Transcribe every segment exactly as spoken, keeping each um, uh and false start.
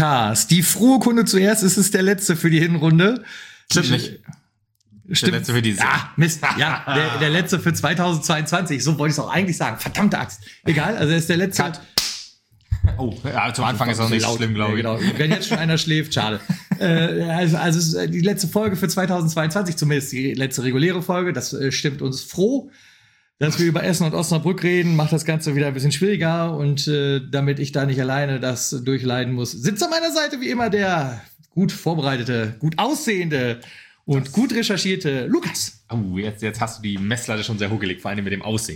Podcast. Die frohe Kunde zuerst, ist es der letzte für die Hinrunde. Stimmt nicht. Stimmt. Der letzte für die Ja, Mist. Ja, der, der letzte für zweitausendzweiundzwanzig. So wollte ich es auch eigentlich sagen. Verdammte Axt. Egal, also er ist der letzte. Cut. Oh, ja, zum Anfang ist das nicht so schlimm, glaube ich. Ja, genau. Wenn jetzt schon einer schläft, schade. äh, also, also es ist die letzte Folge für zweitausendzweiundzwanzig, zumindest die letzte reguläre Folge. Das äh, stimmt uns froh. Dass wir über Essen und Osnabrück reden, macht das Ganze wieder ein bisschen schwieriger. Und äh, damit ich da nicht alleine das durchleiden muss, sitzt an meiner Seite wie immer der gut vorbereitete, gut aussehende und das gut recherchierte Lukas. Oh, jetzt, jetzt hast du die Messlatte schon sehr hochgelegt, vor allem mit dem Aussehen.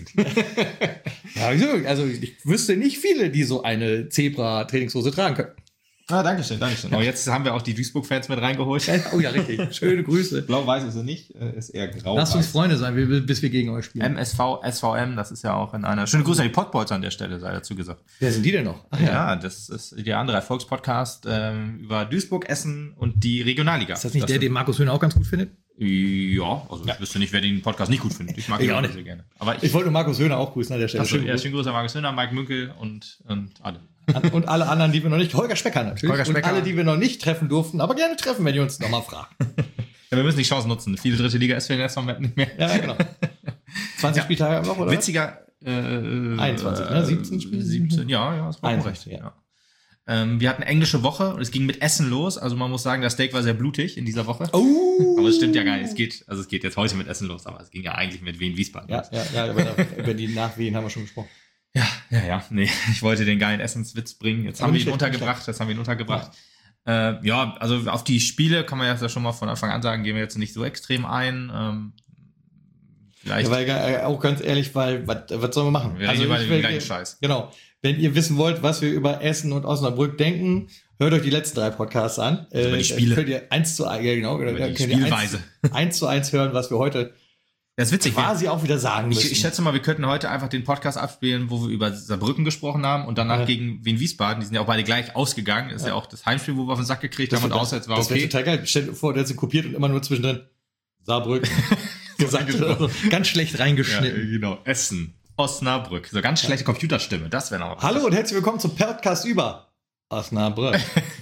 Ja, also ich wüsste nicht viele, die so eine Zebra-Trainingshose tragen können. Ah, danke schön, danke schön. Oh, jetzt haben wir auch die Duisburg-Fans mit reingeholt. Oh ja, richtig. Schöne Grüße. Blau-weiß ist er nicht, ist eher grau. Lasst uns Freunde sein, bis wir gegen euch spielen. M S V, S V M, das ist ja auch in einer... Schöne Grüße an die Podboys an der Stelle, sei dazu gesagt. Wer sind die denn noch? Ach, ja. ja, das ist der andere Erfolgspodcast ähm, über Duisburg, Essen und die Regionalliga. Ist das nicht das der, den Markus Höhner auch ganz gut findet? Ja, also ja. Ich wüsste nicht, wer den Podcast nicht gut findet. Ich mag ihn auch nicht sehr gerne. Aber ich, ich wollte nur Markus Höhner auch grüßen an der Stelle. Schön, ja, schönen Gruß an Markus Höhner, Mike Münkel und, und alle. Und alle anderen, die wir noch nicht, Holger Specker natürlich. Holger Specker. Und alle, die wir noch nicht treffen durften, aber gerne treffen, wenn ihr uns nochmal fragt. Ja, wir müssen die Chance nutzen. Viele dritte Liga ist für den ersten Moment nicht mehr. Ja, genau. zwanzig ja. Spieltage noch, oder? Witziger. Äh, einundzwanzig, ne? siebzehn Spiele? siebzehn, ja, ja, das war recht. Ja. Ja. Ähm, wir hatten englische Woche und es ging mit Essen los. Also man muss sagen, das Steak war sehr blutig in dieser Woche. Oh. Aber es stimmt ja gar nicht. Es geht, also es geht jetzt heute mit Essen los, aber es ging ja eigentlich mit Wien-Wiesbaden ja, los. Ja, ja, über, über die Nachwehen haben wir schon gesprochen. Ja, ja, ja. Nee, ich wollte den geilen Essenswitz bringen. Jetzt aber haben wir ihn untergebracht. Jetzt haben wir ihn untergebracht. Ja. Äh, ja, also auf die Spiele kann man ja schon mal von Anfang an sagen, gehen wir jetzt nicht so extrem ein. Ähm, vielleicht. Ja, weil äh, auch ganz ehrlich, weil was, was sollen wir machen? Wir reden über den gleichen Scheiß. Genau. Wenn ihr wissen wollt, was wir über Essen und Osnabrück denken, hört euch die letzten drei Podcasts an. Also über die Spiele. Könnt ihr eins zu eins, ja, genau, über könnt die Spielweise. Eins, eins zu eins hören, was wir heute das ist witzig, quasi ja. auch wieder sagen müssen. Ich, ich schätze mal, wir könnten heute einfach den Podcast abspielen, wo wir über Saarbrücken gesprochen haben und danach ja. gegen Wien-Wiesbaden. Die sind ja auch beide gleich ausgegangen. Das ist ja, ja auch das Heimspiel, wo wir auf den Sack gekriegt das haben und auswärts war das okay. Das wäre total geil. Stell dir vor, der hat sie kopiert und immer nur zwischendrin Saarbrücken gesagt. Also ganz schlecht reingeschnitten. Ja, genau. Essen. Osnabrück. So ganz schlechte Computerstimme. Das wäre noch was. Hallo und herzlich willkommen zum Podcast über Osnabrück.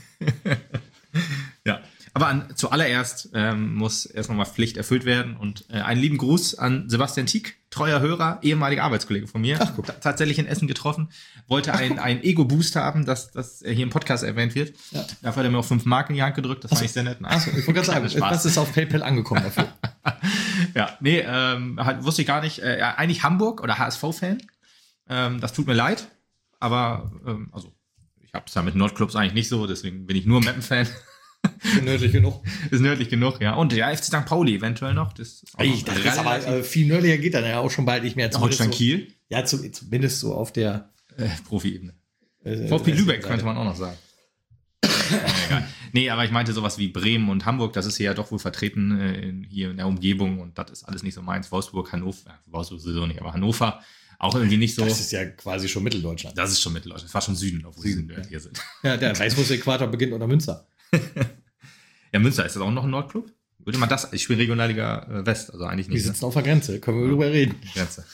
Ja. Aber an, zuallererst ähm, muss erst nochmal Pflicht erfüllt werden und äh, einen lieben Gruß an Sebastian Tieck, treuer Hörer, ehemaliger Arbeitskollege von mir, Ach, T- tatsächlich in Essen getroffen, wollte ein, ein Ego-Boost haben, dass, dass er hier im Podcast erwähnt wird. Ja. Dafür hat er mir auch fünf Mark in die Hand gedrückt, das Achso. fand ich sehr nett. Achso, ich wollte gerade sagen, was ist auf PayPal angekommen dafür? Ja, nee, ähm, halt, wusste ich gar nicht. Äh, eigentlich Hamburg oder H S V-Fan. Ähm, das tut mir leid, aber ähm, also ich habe es ja mit Nordclubs eigentlich nicht so, deswegen bin ich nur Meppen-Fan. Ist nördlich genug. Ist nördlich genug, ja. Und ja, F C Sankt Pauli eventuell noch. Das ist, auch Ey, das ist aber äh, viel nördlicher geht dann ja auch schon bald nicht mehr. Holstein so, Kiel? Ja, zum, zumindest so auf der äh, Profi-Ebene. Äh, VfB Lübeck könnte man auch noch sagen. Egal. Nee, aber ich meinte sowas wie Bremen und Hamburg, das ist hier ja doch wohl vertreten äh, in, hier in der Umgebung und das ist alles nicht so meins. Wolfsburg, Hannover, äh, Wolfsburg sowieso nicht, aber Hannover auch irgendwie nicht so. Das ist ja quasi schon Mitteldeutschland. Das ist schon Mitteldeutschland. Das war schon Süden, obwohl Süden, wir ja. hier sind. Ja, der Weißwurst-Äquator beginnt unter Münster. Ja, Münster, ist das auch noch ein Nordclub? Würde man das, ich spiele Regionalliga äh, West, also eigentlich nicht. Die sitzen auf der Grenze, können wir drüber reden. Grenze.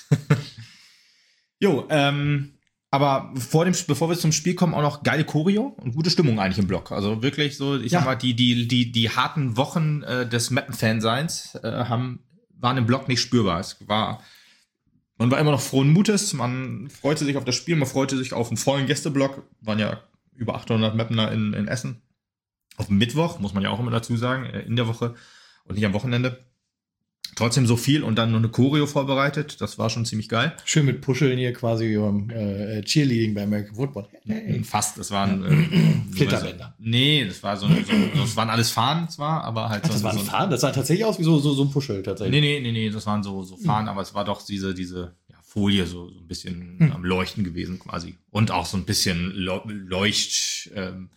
Jo, ähm, aber vor dem, bevor wir zum Spiel kommen, auch noch geile Choreo und gute Stimmung eigentlich im Block. Also wirklich so, ich Ja. sag mal, die, die, die, die harten Wochen äh, des Meppen-Fanseins äh, haben, waren im Block nicht spürbar. Es war, man war immer noch frohen Mutes, man freute sich auf das Spiel, man freute sich auf einen vollen Gästeblock, waren ja über achthundert Meppener in, in Essen. Auf Mittwoch, muss man ja auch immer dazu sagen, in der Woche und nicht am Wochenende. Trotzdem so viel und dann noch eine Choreo vorbereitet. Das war schon ziemlich geil. Schön mit Puscheln hier quasi um, äh, Cheerleading bei American Football. Hey. Fast, das waren äh, Flitterbänder. Nee, das war so, so, so das waren alles Fahnen zwar, aber halt Ach, so. das waren so, Fahnen? Das sah tatsächlich aus wie so, so, so ein Puschel tatsächlich. Nee, nee, nee, nee, das waren so, so Fahnen, hm. aber es war doch diese, diese ja, Folie so, so ein bisschen hm. am Leuchten gewesen quasi. Und auch so ein bisschen Leucht, ähm,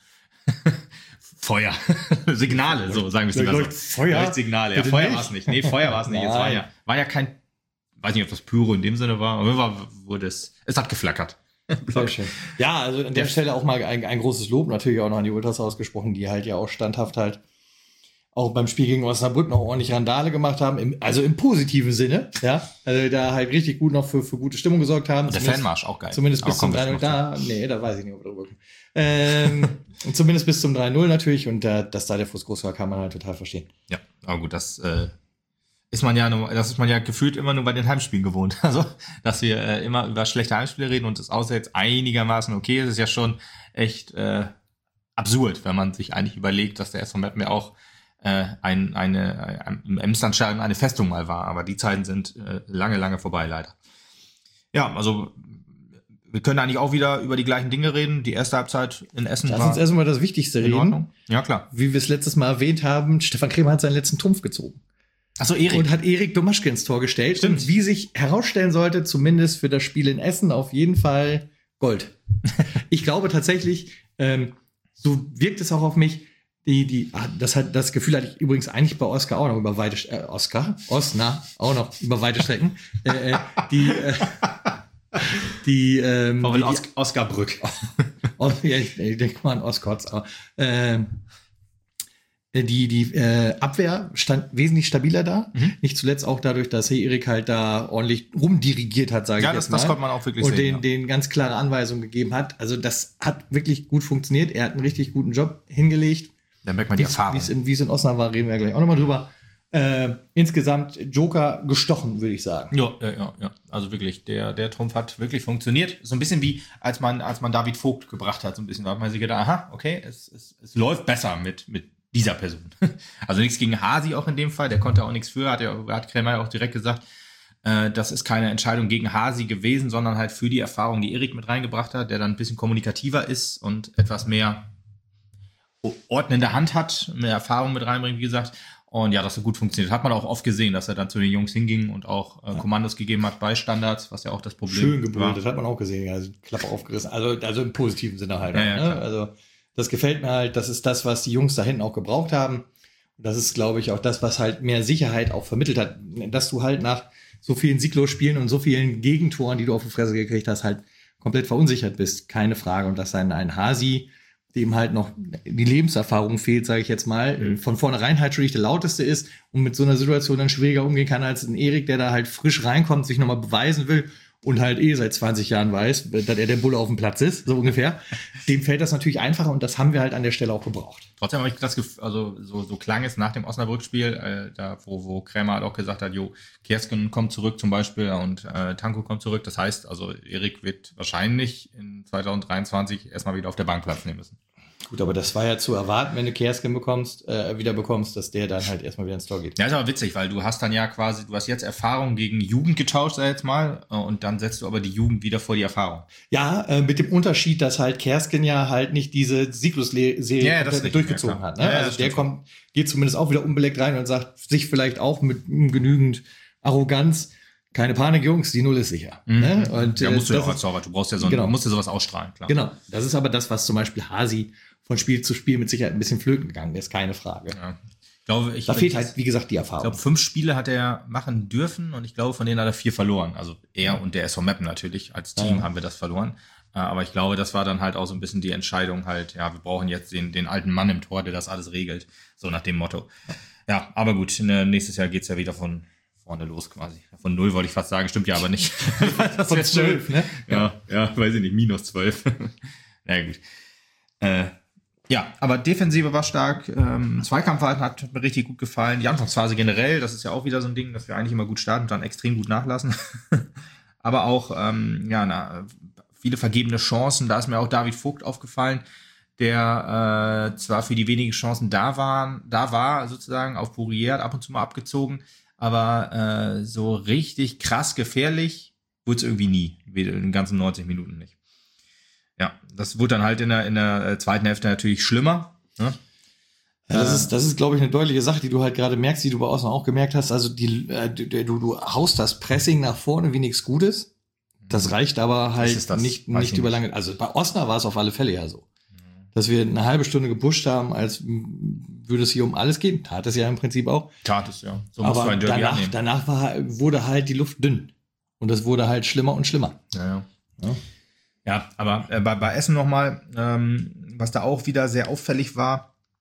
Feuer. Signale, so sagen wir es lieber so. Feuer? Leuchtsignale. Ja, Feuer war es nicht. Nee, Feuer war es nicht. Es war ja, war ja kein, weiß nicht, ob das Pyro in dem Sinne war, aber war, wurde es, es hat geflackert. Sehr schön. Ja, also an der Stelle auch mal ein, ein großes Lob natürlich auch noch an die Ultras ausgesprochen, die halt ja auch standhaft halt auch beim Spiel gegen Osnabrück noch ordentlich Randale gemacht haben, im, also im positiven Sinne, ja, also da halt richtig gut noch für, für gute Stimmung gesorgt haben. Und der Fanmarsch auch geil. Zumindest bis zum drei null da, nee, da weiß ich nicht, ob wir drüber kommen. Ähm, und zumindest bis zum drei null natürlich und äh, dass da der Frust groß war, kann man halt total verstehen. Ja, aber gut, das äh, ist man ja nur, das ist man ja gefühlt immer nur bei den Heimspielen gewohnt. Also, dass wir äh, immer über schlechte Heimspiele reden und das außer jetzt einigermaßen okay ist, ist ja schon echt äh, absurd, wenn man sich eigentlich überlegt, dass der S V Meppen ja auch äh, ein, eine, ein, im Emslandstadion eine Festung mal war. Aber die Zeiten sind äh, lange, lange vorbei, leider. Ja, also wir können eigentlich auch wieder über die gleichen Dinge reden. Die erste Halbzeit in Essen Lass war uns erstmal das Wichtigste in reden. Ordnung. Ja, klar. Wie wir es letztes Mal erwähnt haben, Stefan Krämer hat seinen letzten Trumpf gezogen. Achso, Erik. Und hat Erik Domaschke ins Tor gestellt. Stimmt. Und wie sich herausstellen sollte, zumindest für das Spiel in Essen, auf jeden Fall Gold. Ich glaube tatsächlich, ähm, so wirkt es auch auf mich, die, die, ah, das hat, das Gefühl hatte ich übrigens eigentlich bei Oscar auch noch über weite, äh, Oscar, Osna, auch noch über weite Strecken, äh, äh, die, äh, die, ähm, Warum die, Os- Oscar Brück. Oh, ja, ich, ich denke mal an Oscars, aber, ähm, die, die äh, Abwehr stand wesentlich stabiler da. Mhm. Nicht zuletzt auch dadurch, dass Erik halt da ordentlich rumdirigiert hat, sage Ja, ich das, jetzt mal. das konnte man auch wirklich Und sehen. den, ja. den ganz klare Anweisungen gegeben hat. Also das hat wirklich gut funktioniert. Er hat einen richtig guten Job hingelegt. Da merkt man die Wie's- Erfahrung. Wie es in, wie's in Osnabrück war, reden wir gleich auch nochmal drüber. Äh, insgesamt Joker gestochen, würde ich sagen. Ja, ja, ja, ja. Also wirklich, der, der Trumpf hat wirklich funktioniert. So ein bisschen wie, als man, als man David Vogt gebracht hat, so ein bisschen. Da hat man sich gedacht, aha, okay, es, es, es läuft besser mit, mit dieser Person. Also nichts gegen Hasi auch in dem Fall, der konnte auch nichts für, hat, ja, hat Krämer ja auch direkt gesagt, äh, das ist keine Entscheidung gegen Hasi gewesen, sondern halt für die Erfahrung, die Erik mit reingebracht hat, der dann ein bisschen kommunikativer ist und etwas mehr ordnende Hand hat, mehr Erfahrung mit reinbringt, wie gesagt. Und ja, das hat gut funktioniert. Hat man auch oft gesehen, dass er dann zu den Jungs hinging und auch äh, Kommandos gegeben hat bei Standards, was ja auch das Problem Schön gebrüllt, war. das hat man auch gesehen. Also Klappe aufgerissen. Also, also im positiven Sinne halt. Ja, auch, ja, ne? klar. Also das gefällt mir halt. Das ist das, was die Jungs da hinten auch gebraucht haben. Und das ist, glaube ich, auch das, was halt mehr Sicherheit auch vermittelt hat. Dass du halt nach so vielen Sieglos-Spielen und so vielen Gegentoren, die du auf die Fresse gekriegt hast, halt komplett verunsichert bist. Keine Frage. Und dass ein, ein Hasi, dem halt noch die Lebenserfahrung fehlt, sage ich jetzt mal, Mhm. von vornherein halt schon nicht der lauteste ist und mit so einer Situation dann schwieriger umgehen kann als ein Erik, der da halt frisch reinkommt, sich nochmal beweisen will und halt eh seit zwanzig Jahren weiß, dass er der Bulle auf dem Platz ist, so ungefähr. Dem fällt das natürlich einfacher und das haben wir halt an der Stelle auch gebraucht. Trotzdem habe ich das Gefühl, also so, so klang es nach dem Osnabrück-Spiel, äh, da wo, wo Krämer halt auch gesagt hat, jo, Kersken kommt zurück zum Beispiel und äh, Tanko kommt zurück. Das heißt, also Erik wird wahrscheinlich in zwanzig dreiundzwanzig erstmal wieder auf der Bank Platz nehmen müssen. Gut, aber das war ja zu erwarten, wenn du Kersken bekommst, äh, wieder bekommst, dass der dann halt erstmal wieder ins Tor geht. Ja, ist aber witzig, weil du hast dann ja quasi, du hast jetzt Erfahrung gegen Jugend getauscht, sag ich jetzt mal, äh, und dann setzt du aber die Jugend wieder vor die Erfahrung. Ja, äh, mit dem Unterschied, dass halt Kersken ja halt nicht diese Sieglos-Serie Ja, ja, das komplett ist durchgezogen richtig, ja, hat. klar. Ne? Ja, ja, also das der stimmt. kommt, geht zumindest auch wieder unbeleckt rein und sagt sich vielleicht auch mit mm, genügend Arroganz, keine Panik, Jungs, die Null ist sicher. Mhm. Ne? Und, Ja, äh, musst du ja das auch als ist- Torwart, du brauchst ja so, Genau. du musst ja sowas ausstrahlen, klar. Genau, das ist aber das, was zum Beispiel Hasi von Spiel zu Spiel mit Sicherheit ein bisschen flöten gegangen ist, keine Frage. Ja. Ich glaube, ich, Da fehlt ich, halt, wie gesagt, die ich Erfahrung. glaube, fünf Spiele hat er machen dürfen und ich glaube, von denen hat er vier verloren. Also er und der S V Meppen natürlich. Als Team Ja. haben wir das verloren. Äh, Aber ich glaube, das war dann halt auch so ein bisschen die Entscheidung halt, ja, wir brauchen jetzt den, den alten Mann im Tor, der das alles regelt. So nach dem Motto. Ja, aber gut, ne, nächstes Jahr geht's ja wieder von vorne los quasi. Von null wollte ich fast sagen, stimmt ja aber nicht. Das Von wär zwölf, ne? Ja, ja, weiß ich nicht, minus zwölf. Na gut. Äh, ja, aber Defensive war stark, ähm, Zweikampfverhalten hat mir richtig gut gefallen. Die Anfangsphase generell, das ist ja auch wieder so ein Ding, dass wir eigentlich immer gut starten und dann extrem gut nachlassen. Aber auch, ähm, ja, na, viele vergebene Chancen. Da ist mir auch David Vogt aufgefallen, der äh, zwar für die wenigen Chancen da waren, da war sozusagen auf Bourier, ab und zu mal abgezogen, aber äh, so richtig krass gefährlich wurde es irgendwie nie, in den ganzen neunzig Minuten nicht. Ja, das wurde dann halt in der, in der zweiten Hälfte natürlich schlimmer. Ne? Ja, das ist, das ist, glaube ich, eine deutliche Sache, die du halt gerade merkst, die du bei Osnabrück auch gemerkt hast. Also die, äh, du, du haust das Pressing nach vorne wie nichts Gutes. Das reicht aber halt Ist es das? nicht, Weiß nicht ich über nicht. lange. Also bei Osnabrück war es auf alle Fälle ja so. Dass wir eine halbe Stunde gepusht haben, als m, würde es hier um alles gehen. Tat es ja im Prinzip auch. Tat es, ja. So musst du Aber ein Derby danach, annehmen. danach war, wurde halt die Luft dünn. Und das wurde halt schlimmer und schlimmer. Ja, ja. Ja. Ja, aber äh, bei, bei Essen nochmal, ähm, was da auch wieder sehr auffällig war,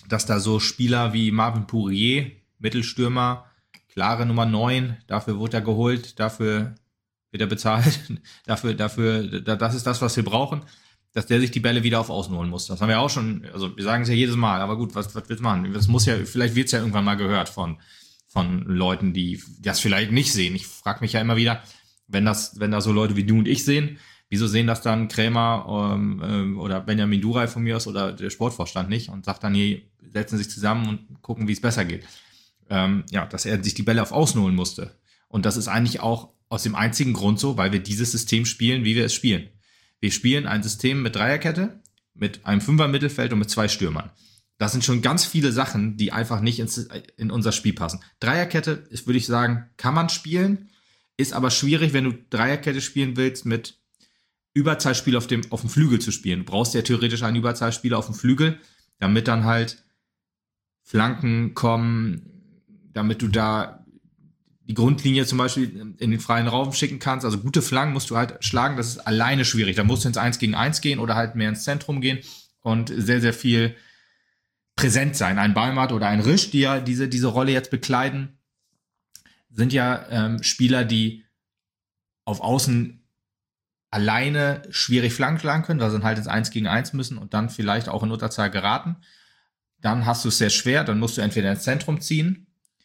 dass da so Spieler wie Marvin Pourier, Mittelstürmer, klare Nummer neun, dafür wurde er geholt, dafür wird er bezahlt, dafür, dafür, das ist das, was wir brauchen, dass der sich die Bälle wieder auf Außen holen muss. Das haben wir auch schon, also wir sagen es ja jedes Mal, aber gut, was, was willst du machen? Das muss ja, vielleicht wird es ja irgendwann mal gehört von, von Leuten, die das vielleicht nicht sehen. Ich frage mich ja immer wieder, wenn das, wenn da so Leute wie du und ich sehen, wieso sehen das dann Krämer ähm, oder Benjamin Duray von mir aus oder der Sportvorstand nicht und sagt dann, nee, setzen sich zusammen und gucken, wie es besser geht. Ähm, ja, dass er sich die Bälle auf Außen holen musste. Und das ist eigentlich auch aus dem einzigen Grund so, weil wir dieses System spielen, wie wir es spielen. Wir spielen ein System mit Dreierkette, mit einem Fünfer-Mittelfeld und mit zwei Stürmern. Das sind schon ganz viele Sachen, die einfach nicht ins, in unser Spiel passen. Dreierkette ist, würde ich sagen, kann man spielen, ist aber schwierig, wenn du Dreierkette spielen willst, mit Überzahlspiel auf dem, auf dem Flügel zu spielen. Du brauchst ja theoretisch einen Überzahlspieler auf dem Flügel, damit dann halt Flanken kommen, damit du da die Grundlinie zum Beispiel in den freien Raum schicken kannst. Also gute Flanken musst du halt schlagen, das ist alleine schwierig. Da musst du ins eins gegen eins gehen oder halt mehr ins Zentrum gehen und sehr, sehr viel präsent sein. Ein Balmat oder ein Risch, die ja diese, diese Rolle jetzt bekleiden, sind ja ähm, Spieler, die auf Außen alleine schwierig Flanken schlagen können, weil sie dann halt ins eins gegen eins müssen und dann vielleicht auch in Unterzahl geraten. Dann hast du es sehr schwer, dann musst du entweder ins Zentrum ziehen.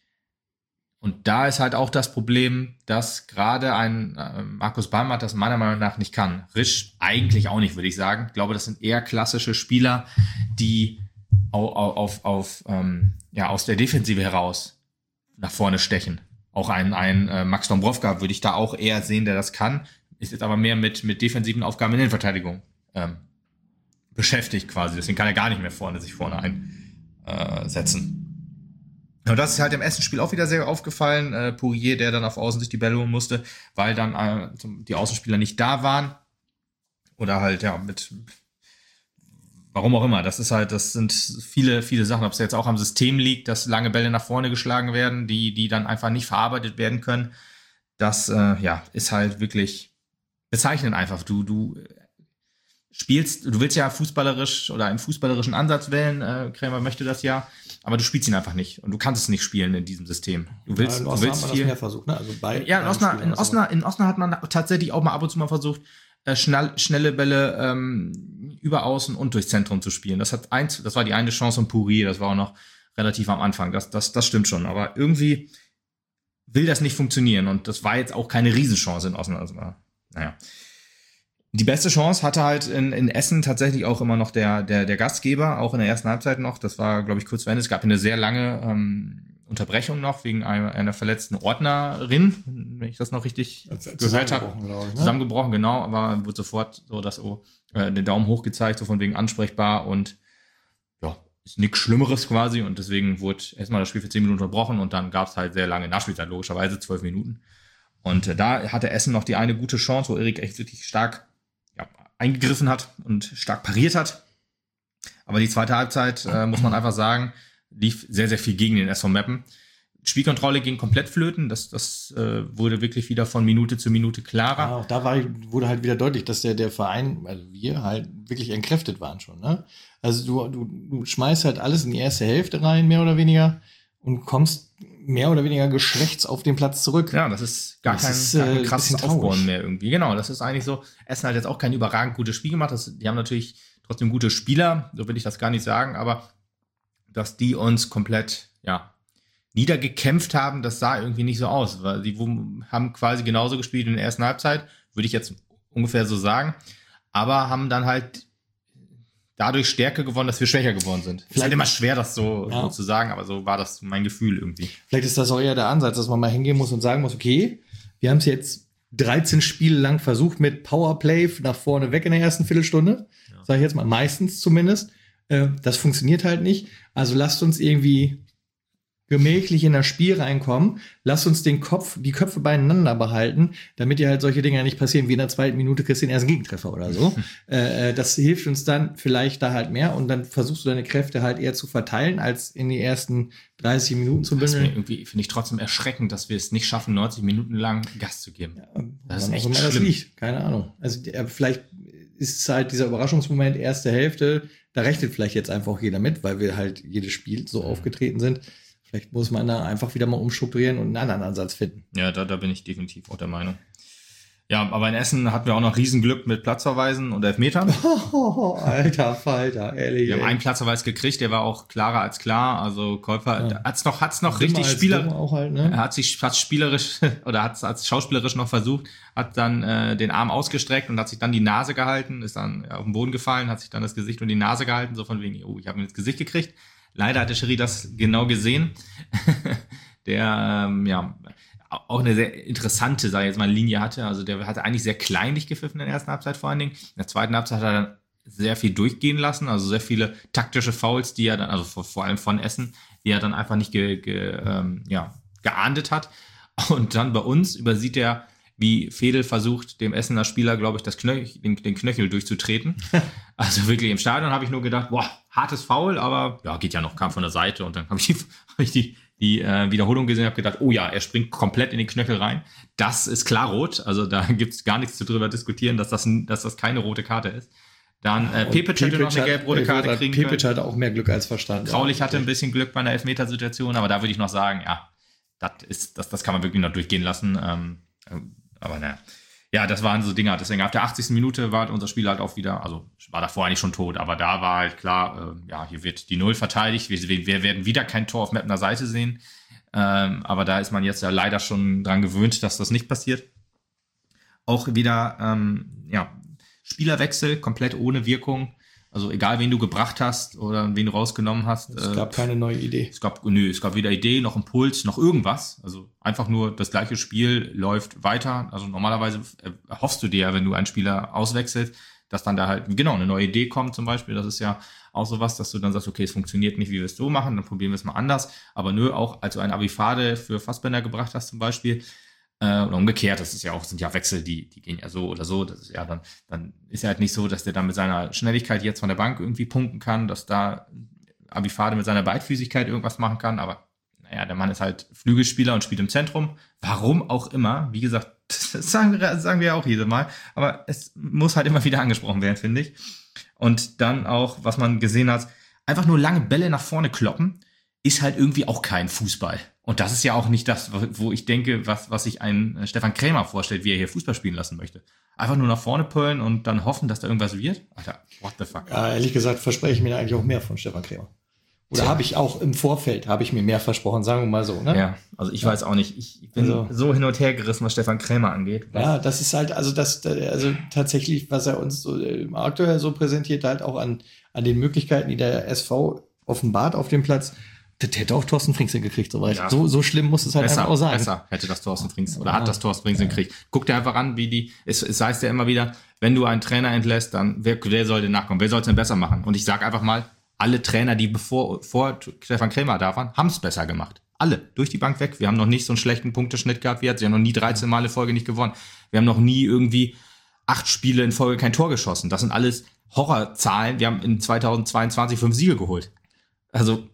Und da ist halt auch das Problem, dass gerade ein äh, Markus Balmat das meiner Meinung nach nicht kann. Risch eigentlich auch nicht, würde ich sagen. Ich glaube, das sind eher klassische Spieler, die auf, auf, auf ähm, ja, aus der Defensive heraus nach vorne stechen. Auch ein, ein äh, Max Dombrovka würde ich da auch eher sehen, der das kann. Ist jetzt aber mehr mit, mit defensiven Aufgaben in der Innenverteidigung ähm, beschäftigt quasi. Deswegen kann er gar nicht mehr vorne sich vorne einsetzen. Äh, Und das ist halt im Essen-Spiel auch wieder sehr aufgefallen. Äh, Pourier, der dann auf Außen sich die Bälle holen musste, weil dann äh, die Außenspieler nicht da waren. Oder halt, ja, mit warum auch immer. Das ist halt, das sind viele, viele Sachen. Ob es jetzt auch am System liegt, dass lange Bälle nach vorne geschlagen werden, die, die dann einfach nicht verarbeitet werden können. Das, äh, ja, ist halt wirklich bezeichnend einfach. Du, du spielst, du willst ja fußballerisch oder einen fußballerischen Ansatz wählen, äh, Krämer möchte das ja, aber du spielst ihn einfach nicht und du kannst es nicht spielen in diesem System. Du willst, ja, in du willst viel. Mehr versucht, ne? Also bei, ja, in Osnabrück, in, Osnabrück, in Osnabrück hat man tatsächlich auch mal ab und zu mal versucht, äh, schnell, schnelle Bälle ähm, über Außen und durchs Zentrum zu spielen. Das hat eins, das war die eine Chance von Pourier, das war auch noch relativ am Anfang. Das, das, das stimmt schon, aber irgendwie will das nicht funktionieren und das war jetzt auch keine Riesenchance in Osnabrück. Also, naja. Die beste Chance hatte halt in, in Essen tatsächlich auch immer noch der, der, der Gastgeber, auch in der ersten Halbzeit noch. Das war, glaube ich, kurz vor Ende. Es gab eine sehr lange ähm, Unterbrechung noch wegen einer, einer verletzten Ordnerin, wenn ich das noch richtig gehört habe. Ne? Zusammengebrochen, genau. Aber wurde sofort so das oh, äh, den Daumen hoch gezeigt, so von wegen ansprechbar und ja, ist nichts Schlimmeres quasi. Und deswegen wurde erstmal das Spiel für zehn Minuten unterbrochen und dann gab es halt sehr lange Nachspielzeit, logischerweise zwölf Minuten. Und äh, da hatte Essen noch die eine gute Chance, wo Erik echt wirklich stark ja, eingegriffen hat und stark pariert hat. Aber die zweite Halbzeit, äh, muss man einfach sagen, lief sehr, sehr viel gegen den S V Meppen. Spielkontrolle ging komplett flöten. Das, das äh, wurde wirklich wieder von Minute zu Minute klarer. Ja, auch da war, wurde halt wieder deutlich, dass der, der Verein, also wir halt wirklich entkräftet waren schon. Ne? Also du, du, du schmeißt halt alles in die erste Hälfte rein, mehr oder weniger, und kommst mehr oder weniger geschwächt auf den Platz zurück. Ja, das ist gar das kein, ist, gar kein krasses Aufbauen mehr irgendwie. Genau, das ist eigentlich so. Essen hat jetzt auch kein überragend gutes Spiel gemacht. Das, die haben natürlich trotzdem gute Spieler, so will ich das gar nicht sagen, aber dass die uns komplett, ja, niedergekämpft haben, das sah irgendwie nicht so aus, weil sie haben quasi genauso gespielt in der ersten Halbzeit, würde ich jetzt ungefähr so sagen, aber haben dann halt dadurch Stärke gewonnen, dass wir schwächer geworden sind. Vielleicht ist halt immer schwer, das so, ja. so zu sagen, aber so war das mein Gefühl irgendwie. Vielleicht ist das auch eher der Ansatz, dass man mal hingehen muss und sagen muss, okay, wir haben es jetzt dreizehn Spiele lang versucht mit Powerplay nach vorne weg in der ersten Viertelstunde, ja. sage ich jetzt mal, meistens zumindest. Äh, das funktioniert halt nicht. Also lasst uns irgendwie gemächlich in das Spiel reinkommen. Lasst uns den Kopf, die Köpfe beieinander behalten, damit dir halt solche Dinge nicht passieren, wie in der zweiten Minute kriegst du den ersten Gegentreffer oder so. äh, das hilft uns dann vielleicht da halt mehr und dann versuchst du deine Kräfte halt eher zu verteilen, als in die ersten dreißig Minuten zu bündeln. Das irgendwie finde ich trotzdem erschreckend, dass wir es nicht schaffen, neunzig Minuten lang Gas zu geben. Ja, das ist echt schlimm. Das liegt. Keine Ahnung. Also der, vielleicht ist halt dieser Überraschungsmoment, erste Hälfte, da rechnet vielleicht jetzt einfach auch jeder mit, weil wir halt jedes Spiel so aufgetreten sind. Vielleicht muss man da einfach wieder mal umstrukturieren und einen anderen Ansatz finden. Ja, da, da bin ich definitiv auch der Meinung. Ja, aber in Essen hatten wir auch noch Riesenglück mit Platzverweisen und Elfmetern. Oh, alter Falter, ehrlich. Wir haben einen Platzverweis gekriegt, der war auch klarer als klar. Also Käufer ja. hat's noch, hat's noch richtig spielerisch, halt, ne? Er hat sich fast spielerisch oder hat's als schauspielerisch noch versucht, hat dann äh, den Arm ausgestreckt und hat sich dann die Nase gehalten, ist dann auf den Boden gefallen, hat sich dann das Gesicht und die Nase gehalten, so von wegen, oh, ich habe mir ins Gesicht gekriegt. Leider hat der Schiri das genau gesehen. der, ähm, ja, auch eine sehr interessante, sage ich jetzt mal, Linie hatte. Also der hatte eigentlich sehr kleinlich gepfiffen in der ersten Halbzeit vor allen Dingen. In der zweiten Halbzeit hat er dann sehr viel durchgehen lassen, also sehr viele taktische Fouls, die er dann, also vor, vor allem von Essen, die er dann einfach nicht ge, ge, ähm, ja, geahndet hat. Und dann bei uns übersieht er, wie Fedel versucht, dem Essener Spieler, glaube ich, das Knöchel, den, den Knöchel durchzutreten. Also wirklich im Stadion habe ich nur gedacht, boah, hartes Foul, aber ja, geht ja noch, kam von der Seite und dann habe ich die, hab ich die die äh, Wiederholung gesehen, habe gedacht, oh ja, er springt komplett in den Knöchel rein. Das ist klar rot, also da gibt's gar nichts zu drüber diskutieren, dass das, dass das keine rote Karte ist. Dann äh, Pepic hätte noch eine gelb-rote Karte hat, kriegen können. Pepic hatte auch mehr Glück als Verstand. Kraulich hatte ein bisschen Glück bei einer Elfmetersituation, aber da würde ich noch sagen, ja, das ist, das, das kann man wirklich noch durchgehen lassen. Ähm, aber naja. Ja, das waren so Dinge. Deswegen ab der achtzigsten Minute war unser Spiel halt auch wieder, also war davor eigentlich schon tot, aber da war halt klar, äh, ja, hier wird die Null verteidigt. Wir, wir werden wieder kein Tor auf Meppner Seite sehen. Ähm, aber da ist man jetzt ja leider schon dran gewöhnt, dass das nicht passiert. Auch wieder, ähm, ja, Spielerwechsel, komplett ohne Wirkung. Also egal, wen du gebracht hast oder wen du rausgenommen hast. Es gab äh, keine neue Idee. Es gab, nö, es gab weder Idee, noch Impuls, noch irgendwas. Also einfach nur das gleiche Spiel läuft weiter. Also normalerweise hoffst du dir ja, wenn du einen Spieler auswechselst, dass dann da halt, genau, eine neue Idee kommt zum Beispiel. Das ist ja auch sowas, dass du dann sagst, okay, es funktioniert nicht, wie wir es so machen, dann probieren wir es mal anders. Aber nö, auch als du einen Avifade für Fassbender gebracht hast zum Beispiel, äh, oder umgekehrt, das ist ja auch, sind ja Wechsel, die, die gehen ja so oder so. Das ist ja dann, dann ist ja halt nicht so, dass der dann mit seiner Schnelligkeit jetzt von der Bank irgendwie punkten kann, dass da Avifade mit seiner Beidfüßigkeit irgendwas machen kann, aber naja, der Mann ist halt Flügelspieler und spielt im Zentrum. Warum auch immer, wie gesagt, das sagen wir, sagen wir auch jedes Mal, aber es muss halt immer wieder angesprochen werden, finde ich. Und dann auch, was man gesehen hat, einfach nur lange Bälle nach vorne kloppen, ist halt irgendwie auch kein Fußball. Und das ist ja auch nicht das, wo ich denke, was, was sich ein Stefan Krämer vorstellt, wie er hier Fußball spielen lassen möchte. Einfach nur nach vorne pöllen und dann hoffen, dass da irgendwas wird. Alter, what the fuck? Ja, ehrlich gesagt verspreche ich mir eigentlich auch mehr von Stefan Krämer. Oder habe ich auch im Vorfeld, habe ich mir mehr versprochen, sagen wir mal so. Ne? Ja, also ich ja. weiß auch nicht. Ich, ich bin also, so hin und her gerissen, was Stefan Krämer angeht. Ja, das ist halt, also das, also tatsächlich, was er uns so aktuell so präsentiert, halt auch an, an den Möglichkeiten, die der S V offenbart auf dem Platz. Das hätte auch Thorsten Frings hingekriegt, soweit. Ja. So, so schlimm muss es halt besser, einfach auch sein. Besser hätte das Thorsten Frings, oder ja. hat das Thorsten Frings ja. hingekriegt. Guck dir einfach an, wie die, es, es heißt ja immer wieder, wenn du einen Trainer entlässt, dann, wer, wer soll denn nachkommen? Wer soll es denn besser machen? Und ich sag einfach mal, alle Trainer, die bevor vor Stefan Krämer da waren, haben es besser gemacht. Alle, durch die Bank weg. Wir haben noch nicht so einen schlechten Punkteschnitt gehabt wie jetzt. Wir haben noch nie dreizehn Mal in Folge nicht gewonnen. Wir haben noch nie irgendwie acht Spiele in Folge kein Tor geschossen. Das sind alles Horrorzahlen. Wir haben in zweitausendzweiundzwanzig fünf Siege geholt. Also,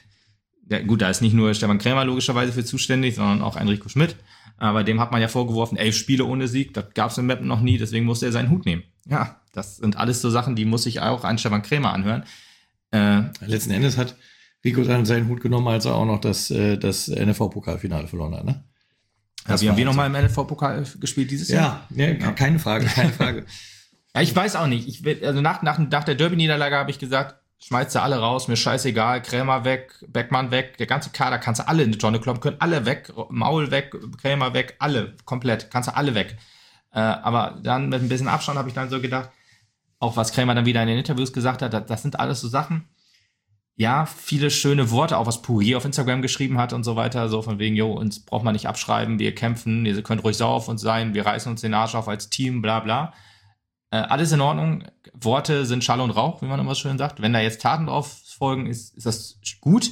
ja, gut, da ist nicht nur Stefan Krämer logischerweise für zuständig, sondern auch Enrico Schmidt. Aber dem hat man ja vorgeworfen, elf Spiele ohne Sieg. Das gab es in Meppen noch nie, deswegen musste er seinen Hut nehmen. Ja, das sind alles so Sachen, die muss sich auch an Stefan Krämer anhören. Äh, Letzten Endes hat Rico dann seinen Hut genommen, als er auch noch das, das N F V-Pokalfinale verloren hat, ne? Ja, wie haben wir nochmal im N F V-Pokal gespielt dieses Jahr? Ja, ja, ja, keine Frage, keine Frage. Ja, ich weiß auch nicht. Ich will, also nach, nach, nach der Derby-Niederlage habe ich gesagt, schmeißt sie alle raus, mir scheißegal, Krämer weg, Beckmann weg, der ganze Kader kannst du alle in die Tonne kloppen, können alle weg, Maul weg, Krämer weg, alle, komplett, kannst du alle weg. Äh, aber dann mit ein bisschen Abstand habe ich dann so gedacht, auch was Krämer dann wieder in den Interviews gesagt hat, das, das sind alles so Sachen, ja, viele schöne Worte, auch was Puri auf Instagram geschrieben hat und so weiter, so von wegen, jo, uns braucht man nicht abschreiben, wir kämpfen, ihr könnt ruhig sauer auf uns sein, wir reißen uns den Arsch auf als Team, bla bla. Äh, alles in Ordnung, Worte sind Schall und Rauch, wie man immer schön sagt. Wenn da jetzt Taten drauf folgen, ist, ist das gut.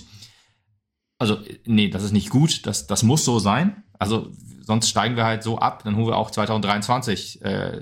Also, nee, das ist nicht gut, das, das muss so sein. Also, sonst steigen wir halt so ab, dann holen wir auch zweitausenddreiundzwanzig äh,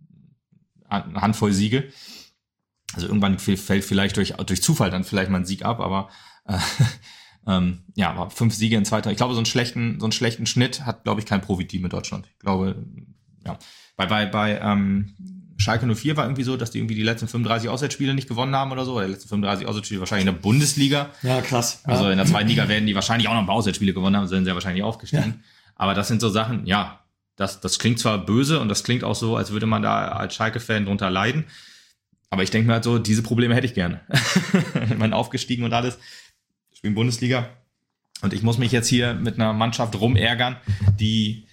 eine Handvoll Siege. Also irgendwann fällt vielleicht durch, durch Zufall dann vielleicht mal ein Sieg ab, aber äh, ähm, ja, aber fünf Siege in zweiter. Ich glaube, so einen schlechten, so einen schlechten Schnitt hat, glaube ich, kein Profiteam in Deutschland. Ich glaube, ja, bei bei bei ähm, Schalke null vier war irgendwie so, dass die irgendwie die letzten fünfunddreißig Auswärtsspiele nicht gewonnen haben oder so. Oder die letzten fünfunddreißig Auswärtsspiele wahrscheinlich in der Bundesliga. Ja, krass. Also ja. in der zweiten Liga werden die wahrscheinlich auch noch ein paar Auswärtsspiele gewonnen haben, sind sie ja wahrscheinlich aufgestiegen. Ja. Aber das sind so Sachen, ja, das, das klingt zwar böse und das klingt auch so, als würde man da als Schalke-Fan drunter leiden. Aber ich denke mir halt so, diese Probleme hätte ich gerne. Ich meine, aufgestiegen und alles, spielen Bundesliga. Und ich muss mich jetzt hier mit einer Mannschaft rumärgern, die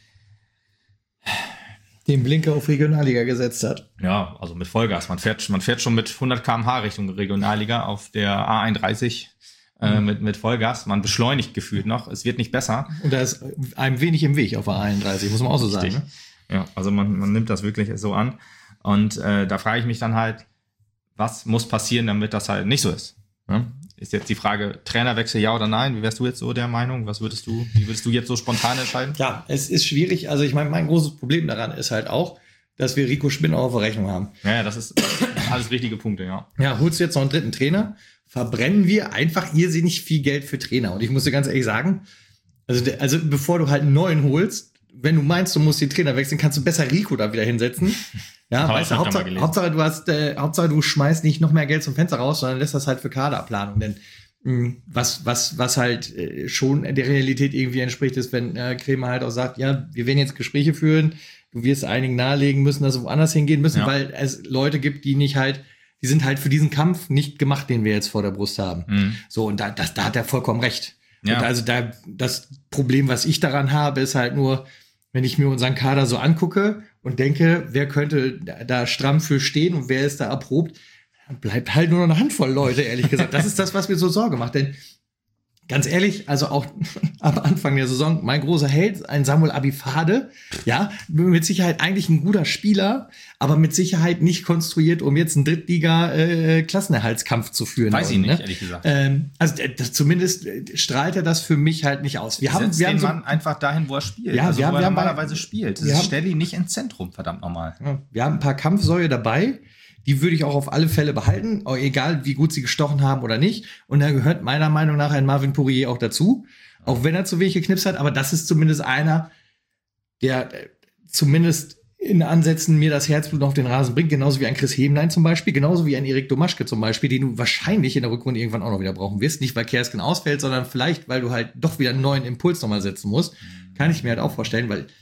den Blinker auf Regionalliga gesetzt hat. Ja, also mit Vollgas. Man fährt, man fährt schon mit hundert Kilometer pro Stunde Richtung Regionalliga auf der A einunddreißig äh, mhm. mit, mit Vollgas. Man beschleunigt gefühlt noch. Es wird nicht besser. Und da ist einem wenig im Weg auf der A einunddreißig, muss man auch so sagen. Ne? Ja, also man, man nimmt das wirklich so an. Und äh, da frage ich mich dann halt, was muss passieren, damit das halt nicht so ist? Ne? Ist jetzt die Frage, Trainerwechsel ja oder nein? Wie wärst du jetzt so der Meinung? Was würdest du, wie würdest du jetzt so spontan entscheiden? Ja, es ist schwierig. Also ich meine, mein großes Problem daran ist halt auch, dass wir Rico Spinn auch auf der Rechnung haben. Ja, ja, das ist alles richtige Punkte, ja. Ja, holst du jetzt noch einen dritten Trainer, verbrennen wir einfach irrsinnig viel Geld für Trainer. Und ich muss dir ganz ehrlich sagen, also, also bevor du halt einen neuen holst, wenn du meinst, du musst den Trainer wechseln, kannst du besser Rico da wieder hinsetzen. Ja, weißt du, Hauptsache, Hauptsache, du hast, äh, Hauptsache, du schmeißt nicht noch mehr Geld zum Fenster raus, sondern lässt das halt für Kaderplanung. Denn mh, was, was, was halt äh, schon der Realität irgendwie entspricht, ist, wenn äh, Krämer halt auch sagt, ja, wir werden jetzt Gespräche führen, du wirst einigen nahelegen müssen, dass sie woanders hingehen müssen, ja. weil es Leute gibt, die nicht halt, die sind halt für diesen Kampf nicht gemacht, den wir jetzt vor der Brust haben. Mhm. So, und da, das, da hat er vollkommen recht. Ja. Und also da, das Problem, was ich daran habe, ist halt nur, wenn ich mir unseren Kader so angucke und denke, wer könnte da stramm für stehen und wer ist da erprobt, dann bleibt halt nur noch eine Handvoll Leute, ehrlich gesagt. Das ist das, was mir so Sorge macht. Denn ganz ehrlich, also auch am Anfang der Saison, mein großer Held, ein Samuel Abifade, ja, mit Sicherheit eigentlich ein guter Spieler, aber mit Sicherheit nicht konstruiert, um jetzt einen Drittliga-Klassenerhaltskampf zu führen. Weiß ich nicht, ne? ehrlich gesagt. Ähm, also das, zumindest strahlt er das für mich halt nicht aus. Wir Setzt haben, wir den haben so, Mann einfach dahin, wo er spielt. Ja, also wir wo haben, er wir haben normalerweise bei, spielt. Wir Stell ihn nicht ins Zentrum, verdammt nochmal. Ja, wir haben ein paar Kampfsäue dabei. Die würde ich auch auf alle Fälle behalten, egal wie gut sie gestochen haben oder nicht. Und da gehört meiner Meinung nach ein Marvin Poirier auch dazu. Auch wenn er zu wenig geknipst hat, aber das ist zumindest einer, der zumindest in Ansätzen mir das Herzblut auf den Rasen bringt, genauso wie ein Chris Hemlein zum Beispiel, genauso wie ein Erik Domaschke zum Beispiel, den du wahrscheinlich in der Rückrunde irgendwann auch noch wieder brauchen wirst. Nicht, weil Kersken ausfällt, sondern vielleicht, weil du halt doch wieder einen neuen Impuls nochmal setzen musst. Kann ich mir halt auch vorstellen, weil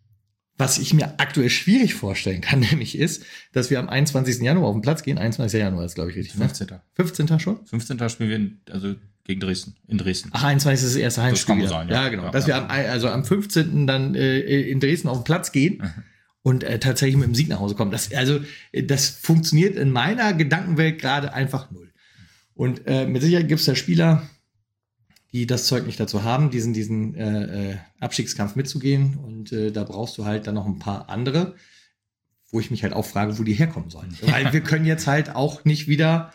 was ich mir aktuell schwierig vorstellen kann, nämlich ist, dass wir am einundzwanzigsten Januar auf den Platz gehen. einundzwanzigsten Januar ist, glaube ich, richtig. fünfzehnten fünfzehnten schon? fünfzehnten spielen wir in, also gegen Dresden, in Dresden. Ach, einundzwanzigsten ist das erste Heimspiel. Das kann man sein, ja. Ja, genau. Ja, dass ja. wir am, also am fünfzehnten dann äh, in Dresden auf den Platz gehen mhm. und äh, tatsächlich mit dem Sieg nach Hause kommen. Das, also, das funktioniert in meiner Gedankenwelt gerade einfach null. Und äh, mit Sicherheit gibt es da Spieler, die das Zeug nicht dazu haben, diesen, diesen äh, Abstiegskampf mitzugehen. Und äh, da brauchst du halt dann noch ein paar andere, wo ich mich halt auch frage, wo die herkommen sollen. Weil wir können jetzt halt auch nicht wieder,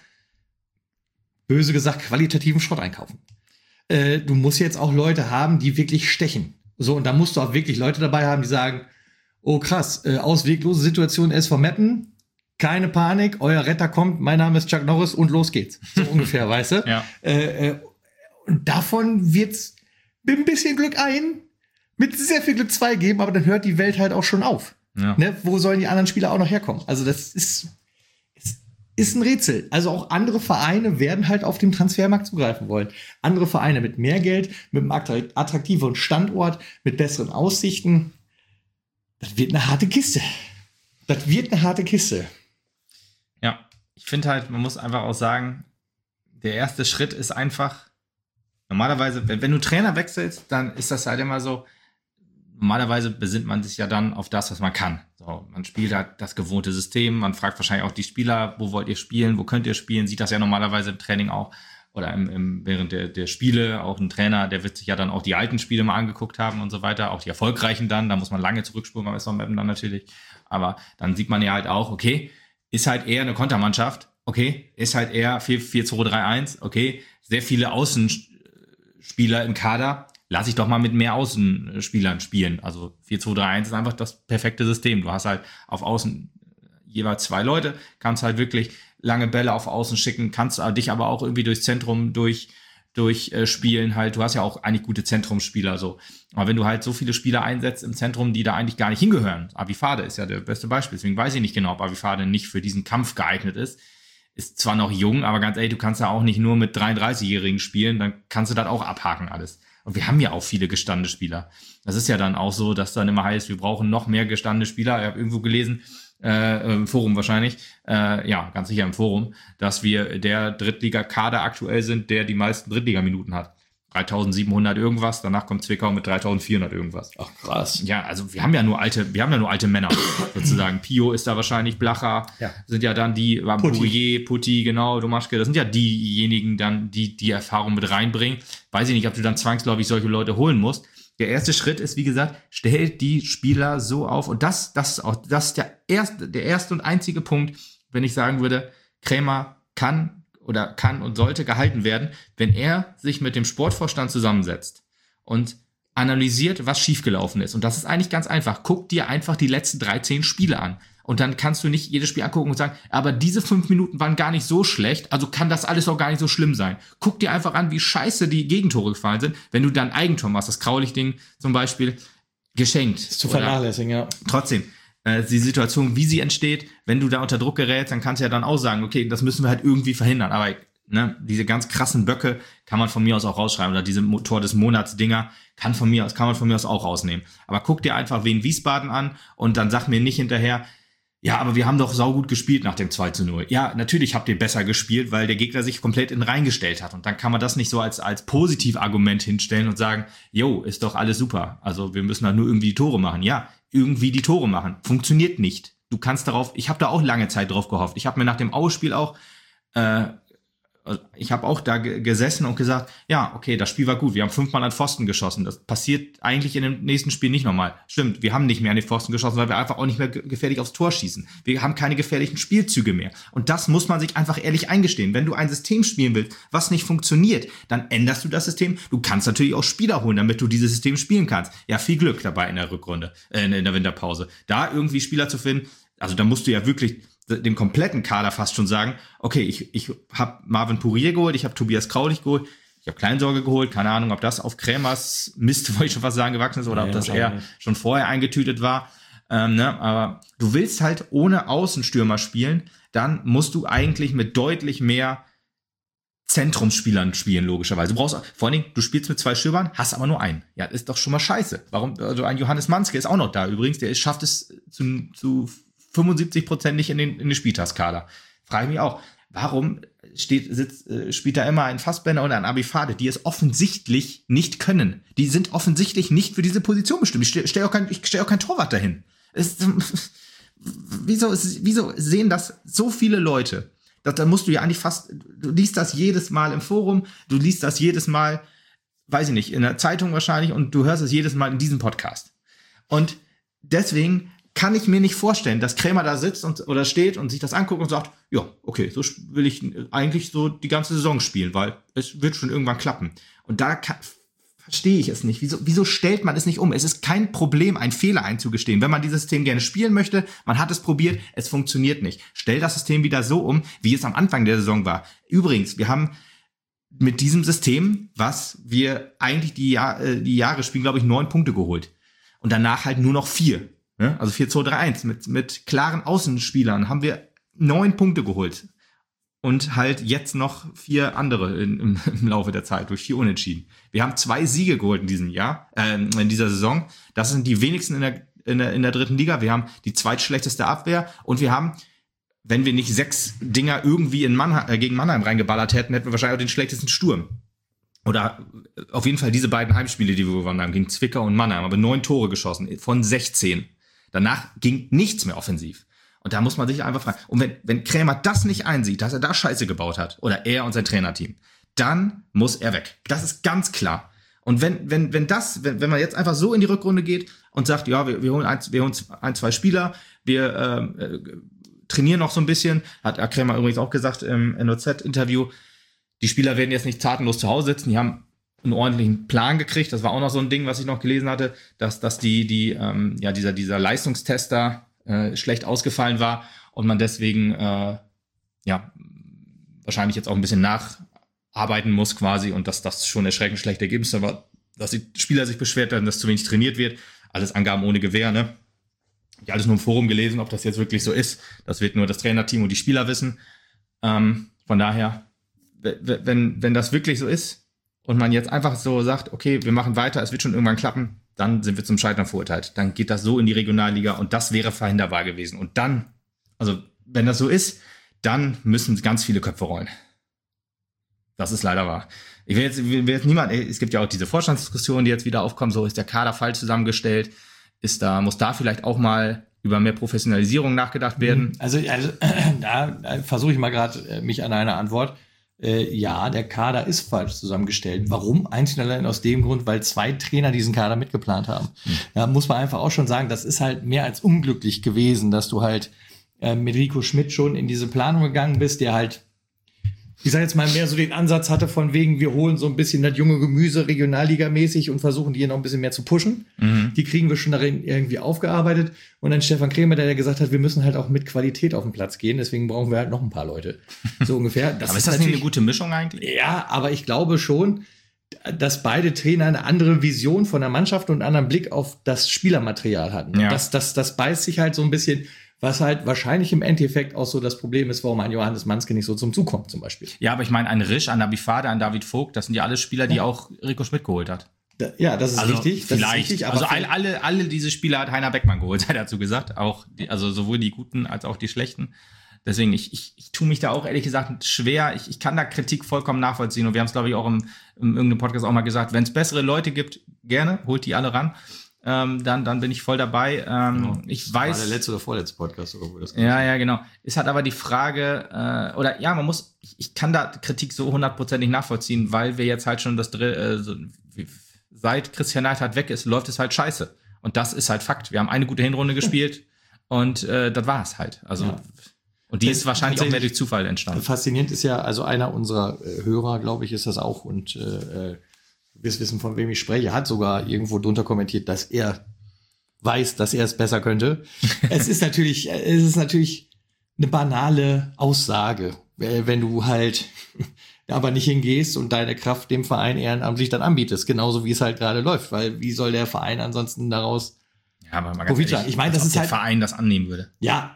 böse gesagt, qualitativen Schrott einkaufen. Äh, du musst jetzt auch Leute haben, die wirklich stechen. So, und da musst du auch wirklich Leute dabei haben, die sagen, oh krass, äh, ausweglose Situation S V Meppen, keine Panik, euer Retter kommt, mein Name ist Chuck Norris und los geht's. So ungefähr, weißt du? Ja. Äh, äh, Und davon wird's mit ein bisschen Glück ein, mit sehr viel Glück zwei geben, aber dann hört die Welt halt auch schon auf. Ja. Ne? Wo sollen die anderen Spieler auch noch herkommen? Also das ist, ist, ist ein Rätsel. Also auch andere Vereine werden halt auf dem Transfermarkt zugreifen wollen. Andere Vereine mit mehr Geld, mit einem attraktiveren Standort, mit besseren Aussichten. Das wird eine harte Kiste. Das wird eine harte Kiste. Ja, ich finde halt, man muss einfach auch sagen, der erste Schritt ist einfach, normalerweise, wenn, wenn du Trainer wechselst, dann ist das halt immer so, normalerweise besinnt man sich ja dann auf das, was man kann. So, man spielt halt das gewohnte System, man fragt wahrscheinlich auch die Spieler, wo wollt ihr spielen, wo könnt ihr spielen, sieht das ja normalerweise im Training auch oder im, im, während der, der Spiele, auch ein Trainer, der wird sich ja dann auch die alten Spiele mal angeguckt haben und so weiter, auch die erfolgreichen dann, da muss man lange zurückspulen beim S V Meppen dann natürlich, aber dann sieht man ja halt auch, okay, ist halt eher eine Kontermannschaft, okay, ist halt eher vier zwei drei eins, okay, sehr viele Außenspieler im Kader, lass ich doch mal mit mehr Außenspielern spielen. Also vier zwei drei eins ist einfach das perfekte System. Du hast halt auf Außen jeweils zwei Leute, kannst halt wirklich lange Bälle auf Außen schicken, kannst dich aber auch irgendwie durchs Zentrum durch durchspielen äh, halt. Du hast ja auch eigentlich gute Zentrumsspieler so. Aber wenn du halt so viele Spieler einsetzt im Zentrum, die da eigentlich gar nicht hingehören, Abifade ist ja der beste Beispiel, deswegen weiß ich nicht genau, ob Abifade nicht für diesen Kampf geeignet ist. Ist zwar noch jung, aber ganz ehrlich, du kannst ja auch nicht nur mit dreiunddreißigjährigen spielen, dann kannst du das auch abhaken alles. Und wir haben ja auch viele gestandene Spieler. Das ist ja dann auch so, dass dann immer heißt, wir brauchen noch mehr gestandene Spieler. Ich habe irgendwo gelesen, äh, im Forum wahrscheinlich, äh, ja, ganz sicher im Forum, dass wir der Drittligakader aktuell sind, der die meisten Drittligaminuten hat. dreitausendsiebenhundert irgendwas, danach kommt Zwickau mit dreitausendvierhundert irgendwas. Ach krass. Ja, also wir haben ja nur alte, wir haben ja nur alte Männer sozusagen. Pio ist da wahrscheinlich, Blacher, ja. sind ja dann die, Pourier, Putti, genau, Domaschke, das sind ja diejenigen dann, die die Erfahrung mit reinbringen. Weiß ich nicht, ob du dann zwangsläufig solche Leute holen musst. Der erste Schritt ist, wie gesagt, stellt die Spieler so auf und das, das ist auch, das ist der erste, der erste und einzige Punkt, wenn ich sagen würde, Krämer kann oder kann und sollte gehalten werden, wenn er sich mit dem Sportvorstand zusammensetzt und analysiert, was schiefgelaufen ist. Und das ist eigentlich ganz einfach. Guck dir einfach die letzten dreizehn Spiele an. Und dann kannst du nicht jedes Spiel angucken und sagen, aber diese fünf Minuten waren gar nicht so schlecht, also kann das alles auch gar nicht so schlimm sein. Guck dir einfach an, wie scheiße die Gegentore gefallen sind, wenn du dann Eigentor machst, das Kraulich-Ding zum Beispiel, geschenkt. Das ist zu vernachlässigen, ja. Trotzdem, äh, die Situation, wie sie entsteht, wenn du da unter Druck gerätst, dann kannst du ja dann auch sagen, okay, das müssen wir halt irgendwie verhindern. Aber ne, diese ganz krassen Böcke kann man von mir aus auch rausschreiben. Oder diese Tor des Monats-Dinger kann von mir aus, kann man von mir aus auch rausnehmen. Aber guck dir einfach Wien Wiesbaden an und dann sag mir nicht hinterher, ja, aber wir haben doch saugut gespielt nach dem zwei zu null. Ja, natürlich habt ihr besser gespielt, weil der Gegner sich komplett in reingestellt hat. Und dann kann man das nicht so als als Positivargument hinstellen und sagen, jo, ist doch alles super. Also wir müssen da nur irgendwie die Tore machen. Ja, irgendwie die Tore machen. Funktioniert nicht. Du kannst darauf, ich habe da auch lange Zeit drauf gehofft. Ich habe mir nach dem Aue-Spiel auch äh, ich habe auch da g- gesessen und gesagt, ja, okay, das Spiel war gut, wir haben fünfmal an Pfosten geschossen. Das passiert eigentlich in dem nächsten Spiel nicht nochmal. Stimmt, wir haben nicht mehr an die Pfosten geschossen, weil wir einfach auch nicht mehr ge- gefährlich aufs Tor schießen. Wir haben keine gefährlichen Spielzüge mehr. Und das muss man sich einfach ehrlich eingestehen. Wenn du ein System spielen willst, was nicht funktioniert, dann änderst du das System. Du kannst natürlich auch Spieler holen, damit du dieses System spielen kannst. Ja, viel Glück dabei in der Rückrunde, äh, in der Winterpause. Da irgendwie Spieler zu finden, also da musst du ja wirklich dem kompletten Kader fast schon sagen, okay, ich ich habe Marvin Pourier geholt, ich habe Tobias Kraulich geholt, ich habe Kleinsorge geholt, keine Ahnung, ob das auf Krämers Mist, wollte ich schon fast sagen, gewachsen ist oder ja, ob das eher schon vorher eingetütet war. Ähm, ne? Aber du willst halt ohne Außenstürmer spielen, dann musst du eigentlich mit deutlich mehr Zentrumsspielern spielen, logischerweise. Du brauchst, vor allen Dingen, du spielst mit zwei Stürmern, hast aber nur einen. Ja, das ist doch schon mal scheiße. Warum, also ein Johannes Manske ist auch noch da übrigens, der ist, schafft es zu, zu fünfundsiebzig Prozent nicht in den, in den Spieltagskader. Frage ich mich auch, warum steht, sitzt, äh, spielt da immer ein Fassbender oder ein Abifade, die es offensichtlich nicht können. Die sind offensichtlich nicht für diese Position bestimmt. Ich stelle stell auch, kein, ich stell auch kein Torwart dahin. Es, wieso, wieso sehen das so viele Leute? Das, da musst du ja eigentlich fast, du liest das jedes Mal im Forum, du liest das jedes Mal, weiß ich nicht, in der Zeitung wahrscheinlich und du hörst es jedes Mal in diesem Podcast. Und deswegen kann ich mir nicht vorstellen, dass Krämer da sitzt und oder steht und sich das anguckt und sagt, ja, okay, so will ich eigentlich so die ganze Saison spielen, weil es wird schon irgendwann klappen. Und da kann, verstehe ich es nicht. Wieso, wieso stellt man es nicht um? Es ist kein Problem, einen Fehler einzugestehen. Wenn man dieses System gerne spielen möchte, man hat es probiert, es funktioniert nicht. Stell das System wieder so um, wie es am Anfang der Saison war. Übrigens, wir haben mit diesem System, was wir eigentlich die, Jahr, äh, die Jahre spielen, glaube ich, neun Punkte geholt. Und danach halt nur noch vier. Also vier zwei drei eins mit, mit klaren Außenspielern haben wir neun Punkte geholt. Und halt jetzt noch vier andere in, im, im Laufe der Zeit durch vier Unentschieden. Wir haben zwei Siege geholt in diesem Jahr, äh, in dieser Saison. Das sind die wenigsten in der, in der, in der dritten Liga. Wir haben die zweitschlechteste Abwehr und wir haben, wenn wir nicht sechs Dinger irgendwie in Mannheim, äh, gegen Mannheim reingeballert hätten, hätten wir wahrscheinlich auch den schlechtesten Sturm. Oder auf jeden Fall diese beiden Heimspiele, die wir gewonnen haben, gegen Zwickau und Mannheim, aber neun Tore geschossen von sechzehn. Danach ging nichts mehr offensiv. Und da muss man sich einfach fragen. Und wenn, wenn Krämer das nicht einsieht, dass er da Scheiße gebaut hat, oder er und sein Trainerteam, dann muss er weg. Das ist ganz klar. Und wenn, wenn, wenn das, wenn, wenn man jetzt einfach so in die Rückrunde geht und sagt, ja, wir, wir holen ein, wir holen ein, zwei Spieler, wir ähm, äh, trainieren noch so ein bisschen, hat Krämer übrigens auch gesagt im N O Z-Interview, die Spieler werden jetzt nicht tatenlos zu Hause sitzen, die haben einen ordentlichen Plan gekriegt. Das war auch noch so ein Ding, was ich noch gelesen hatte, dass, dass die, die, ähm, ja, dieser, dieser Leistungstester äh, schlecht ausgefallen war und man deswegen, äh, ja, wahrscheinlich jetzt auch ein bisschen nach, arbeiten muss quasi und dass das schon erschreckend schlechte Ergebnisse war, dass die Spieler sich beschwert haben, dass zu wenig trainiert wird. Alles Angaben ohne Gewähr, ne? Ich habe alles nur im Forum gelesen, ob das jetzt wirklich so ist. Das wird nur das Trainerteam und die Spieler wissen. Ähm, von daher, wenn, wenn das wirklich so ist und man jetzt einfach so sagt, okay, wir machen weiter, es wird schon irgendwann klappen, dann sind wir zum Scheitern verurteilt. Dann geht das so in die Regionalliga und das wäre verhinderbar gewesen. Und dann, also wenn das so ist, dann müssen ganz viele Köpfe rollen. Das ist leider wahr. Ich will jetzt, will jetzt niemand, es gibt ja auch diese Vorstandsdiskussionen, die jetzt wieder aufkommen, so ist der Kader falsch zusammengestellt, ist da, muss da vielleicht auch mal über mehr Professionalisierung nachgedacht werden? Also, also da versuche ich mal gerade mich an eine Antwort. Äh, ja, der Kader ist falsch zusammengestellt. Warum? Einzig und allein aus dem Grund, weil zwei Trainer diesen Kader mitgeplant haben. Hm. Da muss man einfach auch schon sagen, das ist halt mehr als unglücklich gewesen, dass du halt äh, mit Rico Schmidt schon in diese Planung gegangen bist, der halt, ich sag jetzt mal, mehr so den Ansatz hatte von wegen, wir holen so ein bisschen das junge Gemüse Regionalliga-mäßig und versuchen die hier noch ein bisschen mehr zu pushen. Mhm. Die kriegen wir schon darin irgendwie aufgearbeitet. Und dann Stefan Krämer, der gesagt hat, wir müssen halt auch mit Qualität auf den Platz gehen, deswegen brauchen wir halt noch ein paar Leute. So ungefähr. Das aber ist das nicht eine gute Mischung eigentlich? Ja, aber ich glaube schon, dass beide Trainer eine andere Vision von der Mannschaft und einen anderen Blick auf das Spielermaterial hatten. Ja. Das, das, das beißt sich halt so ein bisschen, was halt wahrscheinlich im Endeffekt auch so das Problem ist, warum ein Johannes Manske nicht so zum Zug kommt zum Beispiel. Ja, aber ich meine, ein Risch, ein Abifade, ein David Vogt, das sind ja alle Spieler, die ja. auch Rico Schmidt geholt hat. Da, ja, das ist also richtig. Das vielleicht. Ist richtig, aber also alle, alle, alle diese Spieler hat Heiner Beckmann geholt, hat er dazu gesagt. Auch die, also sowohl die Guten als auch die Schlechten. Deswegen, ich, ich, ich tue mich da auch ehrlich gesagt schwer. Ich, ich kann da Kritik vollkommen nachvollziehen. Und wir haben es, glaube ich, auch im, im irgendeinem Podcast auch mal gesagt, wenn es bessere Leute gibt, gerne, holt die alle ran. Ähm, dann, dann bin ich voll dabei. Ähm, genau. Ich weiß. War der letzte oder vorletzte Podcast, oder wo das Ja, ja, genau. Es hat aber die Frage, äh, oder ja, man muss, ich, ich kann da Kritik so hundertprozentig nachvollziehen, weil wir jetzt halt schon das äh, so, wie, seit Christian Neidhardt weg ist, läuft es halt scheiße. Und das ist halt Fakt. Wir haben eine gute Hinrunde gespielt und äh, das war es halt. Also ja. Und die das ist wahrscheinlich auch mehr durch Zufall entstanden. Faszinierend ist ja, also einer unserer äh, Hörer, glaube ich, ist das auch und äh, wir wissen, von wem ich spreche, hat sogar irgendwo drunter kommentiert, dass er weiß, dass er es besser könnte. Es ist natürlich, es ist natürlich eine banale Aussage, wenn du halt aber nicht hingehst und deine Kraft dem Verein ehrenamtlich dann anbietest, genauso wie es halt gerade läuft, weil wie soll der Verein ansonsten daraus ja, aber mal ganz ehrlich, ich meine, das ist der halt Verein das annehmen würde. Ja,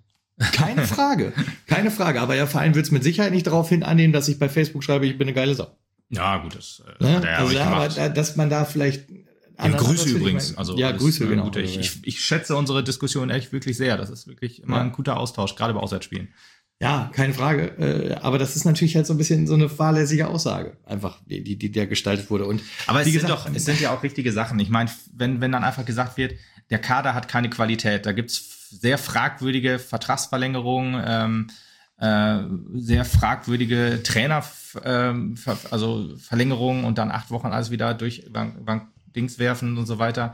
keine Frage, keine Frage, aber der Verein wird es mit Sicherheit nicht darauf hin annehmen, dass ich bei Facebook schreibe, ich bin eine geile Sau. Ja, gut, das äh, ja, hat er ja also auch ja, gemacht. aber dass man da vielleicht ja, Grüße übrigens. Also, ja, Grüße, genau. Gute, ich, ich, ich schätze unsere Diskussion echt wirklich sehr. Das ist wirklich immer ja. ein guter Austausch, gerade bei Auswärtsspielen. Ja, keine Frage. Äh, aber das ist natürlich halt so ein bisschen so eine fahrlässige Aussage, einfach, die, die, die der gestaltet wurde. Und aber es sind doch, es sind ja auch richtige Sachen. Ich meine, wenn, wenn dann einfach gesagt wird, der Kader hat keine Qualität, da gibt's sehr fragwürdige Vertragsverlängerungen, ähm, äh, sehr fragwürdige Trainer, ähm, ver, also Verlängerungen und dann acht Wochen alles wieder durch über Dings werfen und so weiter.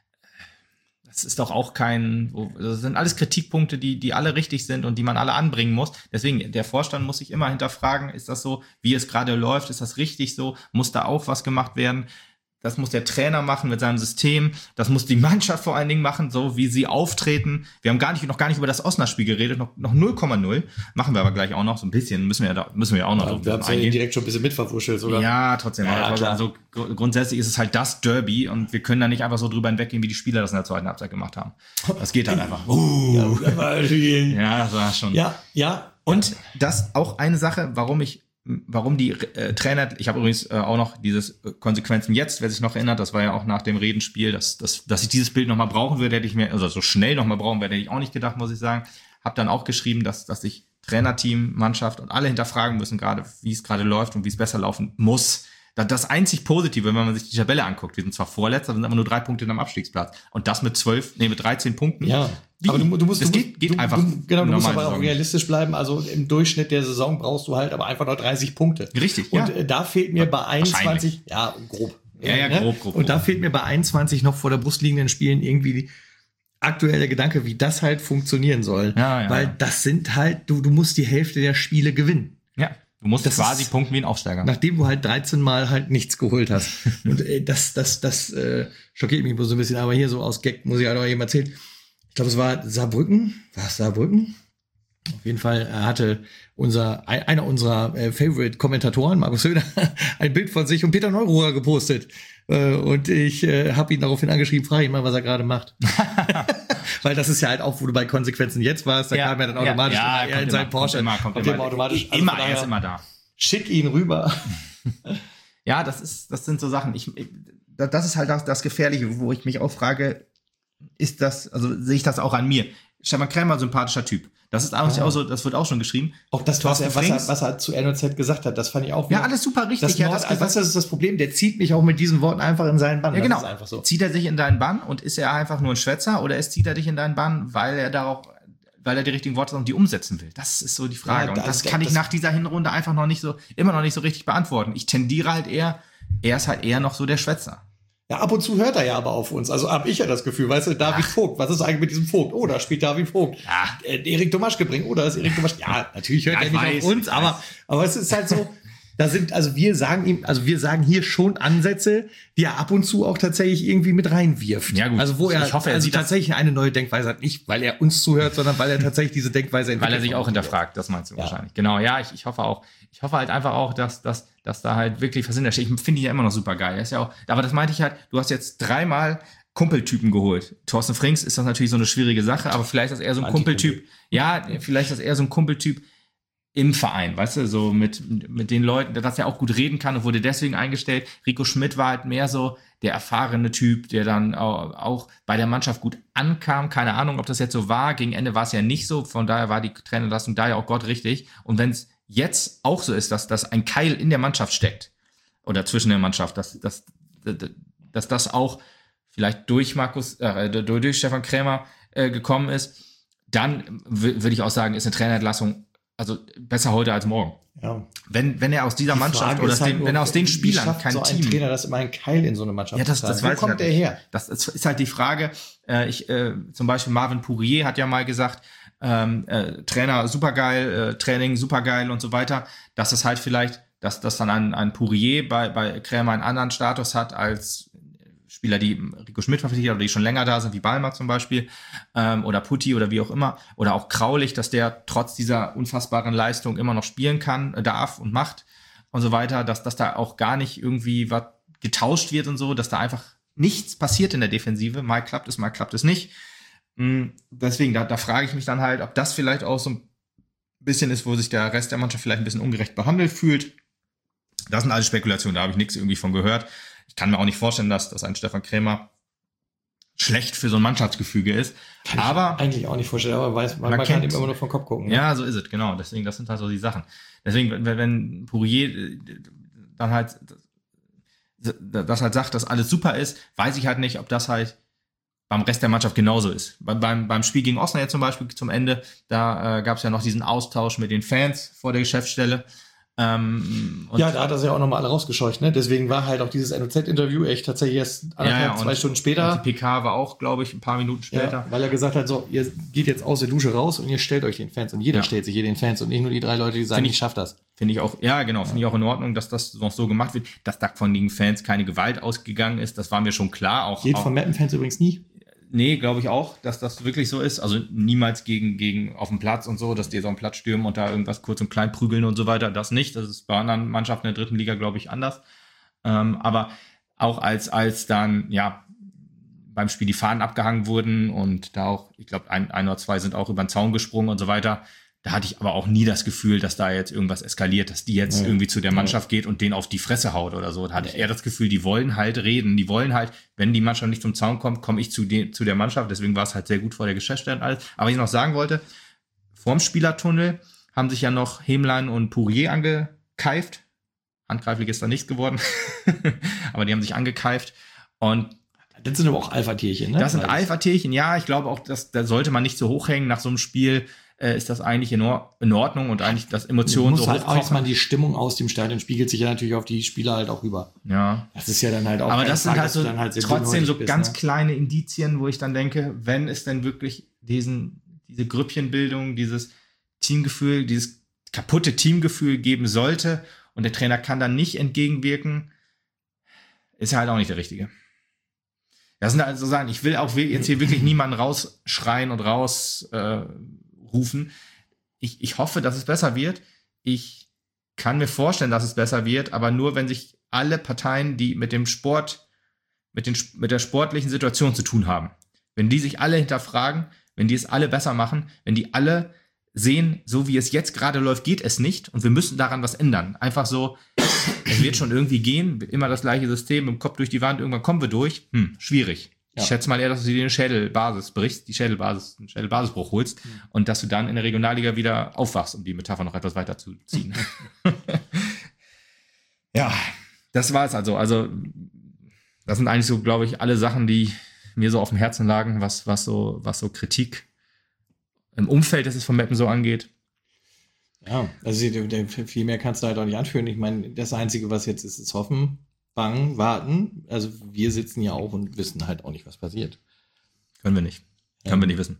Das ist doch auch kein, das sind alles Kritikpunkte, die, die alle richtig sind und die man alle anbringen muss. Deswegen, der Vorstand muss sich immer hinterfragen, ist das so, wie es gerade läuft, ist das richtig so, muss da auch was gemacht werden? Das muss der Trainer machen mit seinem System. Das muss die Mannschaft vor allen Dingen machen, so wie sie auftreten. Wir haben gar nicht, noch gar nicht über das Osnabrück-Spiel geredet, noch, noch null Komma null. Machen wir aber gleich auch noch so ein bisschen, müssen wir ja da, müssen wir ja auch noch. Ja, wir haben es ja direkt schon ein bisschen mitverwuschelt sogar. Ja, trotzdem. Ja, aber also gr- grundsätzlich ist es halt das Derby und wir können da nicht einfach so drüber hinweggehen, wie die Spieler das in der zweiten Halbzeit gemacht haben. Das geht halt einfach. Uh, ja, das war ja, das war schon. Ja, ja. Und das auch eine Sache, warum ich Warum die äh, Trainer, ich habe übrigens äh, auch noch dieses äh, Konsequenzen jetzt, wer sich noch erinnert, das war ja auch nach dem Redenspiel, dass, dass, dass ich dieses Bild nochmal brauchen würde, hätte ich mir, also so schnell nochmal brauchen würde, hätte ich auch nicht gedacht, muss ich sagen. Hab dann auch geschrieben, dass, dass sich Trainerteam, Mannschaft und alle hinterfragen müssen, gerade wie es gerade läuft und wie es besser laufen muss. Das einzig Positive, wenn man sich die Tabelle anguckt, wir sind zwar Vorletzter, sind aber nur drei Punkte am Abstiegsplatz. Und das mit zwölf, nee, mit dreizehn Punkten. Ja. Wie? Aber du, du musst, das du, geht, geht du, einfach. Du, genau, du musst aber Saison. auch realistisch bleiben. Also im Durchschnitt der Saison brauchst du halt aber einfach noch dreißig Punkte. Richtig, Und ja. äh, da fehlt mir bei einundzwanzig, ja, grob. Ja, ja, grob, grob. Und da fehlt mir bei einundzwanzig noch vor der Brust liegenden Spielen irgendwie die aktuelle Gedanke, wie das halt funktionieren soll. Ja, ja, Weil ja. das sind halt, du, du musst die Hälfte der Spiele gewinnen. Ja. Du musst das quasi ist, punkten wie ein Aufsteiger. Nachdem du halt dreizehn Mal halt nichts geholt hast. Und äh, das, das, das äh, schockiert mich bloß so ein bisschen. Aber hier so aus Gag muss ich halt auch eben erzählen. Ich glaube, es war Saarbrücken. War es Saarbrücken? Auf jeden Fall hatte unser einer unserer äh, Favorite-Kommentatoren, Markus Höhner, ein Bild von sich und Peter Neururer gepostet. Äh, und ich äh, habe ihn daraufhin angeschrieben, frage ihn mal, was er gerade macht. Weil das ist ja halt auch, wo du bei Konsequenzen jetzt warst, da ja, kam er dann automatisch ja, ja, in seinen Porsche. Kommt immer, kommt immer, immer, automatisch, also immer er ist immer da. Schick ihn rüber. Ja, das ist, das sind so Sachen. Ich, das ist halt das, das Gefährliche, wo ich mich auch frage, ist das, also sehe ich das auch an mir? Stefan Krämer, sympathischer Typ. Das ist eigentlich ja. auch so, das wird auch schon geschrieben. Auch das, was er, was, er, was er zu N O Z gesagt hat, das fand ich auch. Ja, alles super richtig. Das, Nord, das, also das ist das Problem, der zieht mich auch mit diesen Worten einfach in seinen Bann. Ja, genau. Das ist einfach so. Zieht er sich in deinen Bann und ist er einfach nur ein Schwätzer oder ist, zieht er dich in deinen Bann, weil er da auch, weil er die richtigen Worte und die umsetzen will? Das ist so die Frage. Ja, das, und das kann das, ich nach dieser Hinrunde einfach noch nicht so, immer noch nicht so richtig beantworten. Ich tendiere halt eher, er ist halt eher noch so der Schwätzer. Ja, ab und zu hört er ja aber auf uns. Also habe ich ja das Gefühl, weißt du, David Ach. Vogt, was ist eigentlich mit diesem Vogt? Oh, da spielt David Vogt. Ja. Äh, Erik Domaschke bringt, oh, da ist Erik Domaschke. Ja, natürlich hört ja, er nicht weiß, auf uns, aber, aber es ist halt so, da sind, also wir sagen ihm, also wir sagen hier schon Ansätze, die er ab und zu auch tatsächlich irgendwie mit reinwirft. Ja, gut. Also wo er, ich hoffe, er also sieht tatsächlich eine neue Denkweise hat, nicht weil er uns zuhört, sondern weil er tatsächlich diese Denkweise entwickelt. Weil er sich auch hinterfragt, das meinst du ja. wahrscheinlich. Genau, ja, ich, ich hoffe auch. Ich hoffe halt einfach auch, dass, dass, dass da halt wirklich was hintersteht. Ich finde ihn ja immer noch super geil. Ist ja auch, aber das meinte ich halt, du hast jetzt dreimal Kumpeltypen geholt. Thorsten Frings ist das natürlich so eine schwierige Sache, aber vielleicht ist das eher so ein Kumpeltyp. Ja, vielleicht ist das eher so ein Kumpeltyp im Verein, weißt du, so mit, mit den Leuten, dass er auch gut reden kann und wurde deswegen eingestellt. Rico Schmidt war halt mehr so der erfahrene Typ, der dann auch, auch bei der Mannschaft gut ankam. Keine Ahnung, ob das jetzt so war. Gegen Ende war es ja nicht so. Von daher war die Trainerleistung da ja auch Gott richtig. Und wenn es jetzt auch so ist, dass, dass ein Keil in der Mannschaft steckt oder zwischen der Mannschaft, dass, dass, dass das auch vielleicht durch Markus, äh, durch Stefan Krämer äh, gekommen ist, dann w- würde ich auch sagen, ist eine Trainerentlassung also besser heute als morgen. Ja. Wenn, wenn er aus dieser Mannschaft oder aus halt den, nur, wenn er aus den Spielern schafft kein so Team. Ein Trainer, das immer einen Keil in so eine Mannschaft. Ja, das, das Wo weiß kommt halt der nicht. her? Das ist halt die Frage. Äh, ich, äh, zum Beispiel Marvin Pourier hat ja mal gesagt, ähm, äh, Trainer supergeil, äh, Training supergeil und so weiter. Dass es halt vielleicht, dass das dann ein, ein Pourier bei, bei Krämer einen anderen Status hat als Spieler, die Rico Schmidt verpflichtet hat oder die schon länger da sind, wie Balmer zum Beispiel, ähm, oder Putti oder wie auch immer, oder auch Kraulich, dass der trotz dieser unfassbaren Leistung immer noch spielen kann, darf und macht und so weiter, dass, dass da auch gar nicht irgendwie was getauscht wird und so, dass da einfach nichts passiert in der Defensive. Mal klappt es, mal klappt es nicht. Deswegen, da, da frage ich mich dann halt, ob das vielleicht auch so ein bisschen ist, wo sich der Rest der Mannschaft vielleicht ein bisschen ungerecht behandelt fühlt. Das sind alles Spekulationen, da habe ich nichts irgendwie von gehört. Ich kann mir auch nicht vorstellen, dass, dass ein Stefan Krämer schlecht für so ein Mannschaftsgefüge ist. Kann aber ich eigentlich auch nicht vorstellen, aber weiß, man, man, man kennt, kann ihm immer nur vom Kopf gucken. Ne? Ja, so ist es, genau. Deswegen, das sind halt so die Sachen. Deswegen, wenn, wenn Pourier dann halt das halt sagt, dass alles super ist, weiß ich halt nicht, ob das halt beim Rest der Mannschaft genauso ist. Beim, beim, beim Spiel gegen Osnabrück zum Beispiel zum Ende, da äh, gab es ja noch diesen Austausch mit den Fans vor der Geschäftsstelle. Ähm, und ja, da hat er sich ja auch nochmal alle rausgescheucht, ne? Deswegen war halt auch dieses N O Z-Interview echt tatsächlich erst anderthalb, ja, ja, zwei Stunden später. Die P K war auch, glaube ich, ein paar Minuten später. Ja, weil er gesagt hat, so, ihr geht jetzt aus der Dusche raus und ihr stellt euch den Fans. Und jeder ja. stellt sich hier den Fans und nicht nur die drei Leute, die sagen, ich, ich schaff das. Finde ich auch, ja, genau, finde ich auch in Ordnung, dass das noch so gemacht wird. Dass da von den Fans keine Gewalt ausgegangen ist, das war mir schon klar. Auch, Geht auch, von Meppen-Fans übrigens nie. Nee, glaube ich auch, dass das wirklich so ist. Also niemals gegen, gegen auf dem Platz und so, dass die so am Platz stürmen und da irgendwas kurz und klein prügeln und so weiter. Das nicht. Das ist bei anderen Mannschaften in der dritten Liga, glaube ich, anders. Ähm, aber auch als, als dann, ja, beim Spiel die Fahnen abgehangen wurden und da auch, ich glaube, ein, ein oder zwei sind auch über den Zaun gesprungen und so weiter. Da hatte ich aber auch nie das Gefühl, dass da jetzt irgendwas eskaliert, dass die jetzt ja. irgendwie zu der Mannschaft ja. geht und den auf die Fresse haut oder so. Da hatte ja. ich eher das Gefühl, die wollen halt reden. Die wollen halt, wenn die Mannschaft nicht zum Zaun kommt, komme ich zu, de- zu der Mannschaft. Deswegen war es halt sehr gut vor der Geschäftsstelle und alles. Aber was ich noch sagen wollte, vorm Spielertunnel haben sich ja noch Hemlein und Pourier angekeift. Handgreiflich ist da nichts geworden. Aber die haben sich angekeift. Und das sind aber auch Alpha-Tierchen, ne? Das sind Alpha-Tierchen, ja. Ich glaube auch, dass, da sollte man nicht so hochhängen nach so einem Spiel. Äh, ist das eigentlich in, Or- in Ordnung und eigentlich das Emotionen so halt auch mal die Stimmung aus dem Stadion spiegelt sich ja natürlich auf die Spieler halt auch rüber. Ja. Das ist ja dann halt auch. Aber das sind halt so dann halt trotzdem so bist, ganz ne? kleine Indizien, wo ich dann denke, wenn es denn wirklich diesen, diese Grüppchenbildung, dieses Teamgefühl, dieses kaputte Teamgefühl geben sollte und der Trainer kann dann nicht entgegenwirken, ist er halt auch nicht der Richtige. Das sind also Sachen, ich will auch jetzt hier wirklich niemanden rausschreien und rausrufen. Äh, ich, ich hoffe, dass es besser wird. Ich kann mir vorstellen, dass es besser wird, aber nur, wenn sich alle Parteien, die mit dem Sport, mit, den, mit der sportlichen Situation zu tun haben, wenn die sich alle hinterfragen, wenn die es alle besser machen, wenn die alle sehen, so wie es jetzt gerade läuft, geht es nicht und wir müssen daran was ändern. Einfach so, es wird schon irgendwie gehen, immer das gleiche System, im Kopf durch die Wand, irgendwann kommen wir durch. Hm, schwierig. Ja. Ich schätze mal eher, dass du dir eine Schädelbasis brichst, die Schädelbasis, einen Schädelbasisbruch holst mhm. und dass du dann in der Regionalliga wieder aufwachst, um die Metapher noch etwas weiter zu ziehen. Ja, das war es also. Also, das sind eigentlich so, glaube ich, alle Sachen, die mir so auf dem Herzen lagen, was, was so, was so Kritik im Umfeld, das es von Meppen so angeht. Ja, also viel mehr kannst du halt auch nicht anführen. Ich meine, das Einzige, was jetzt ist, ist hoffen, bangen, warten. Also wir sitzen ja auch und wissen halt auch nicht, was passiert. Können wir nicht. Können ähm, wir nicht wissen.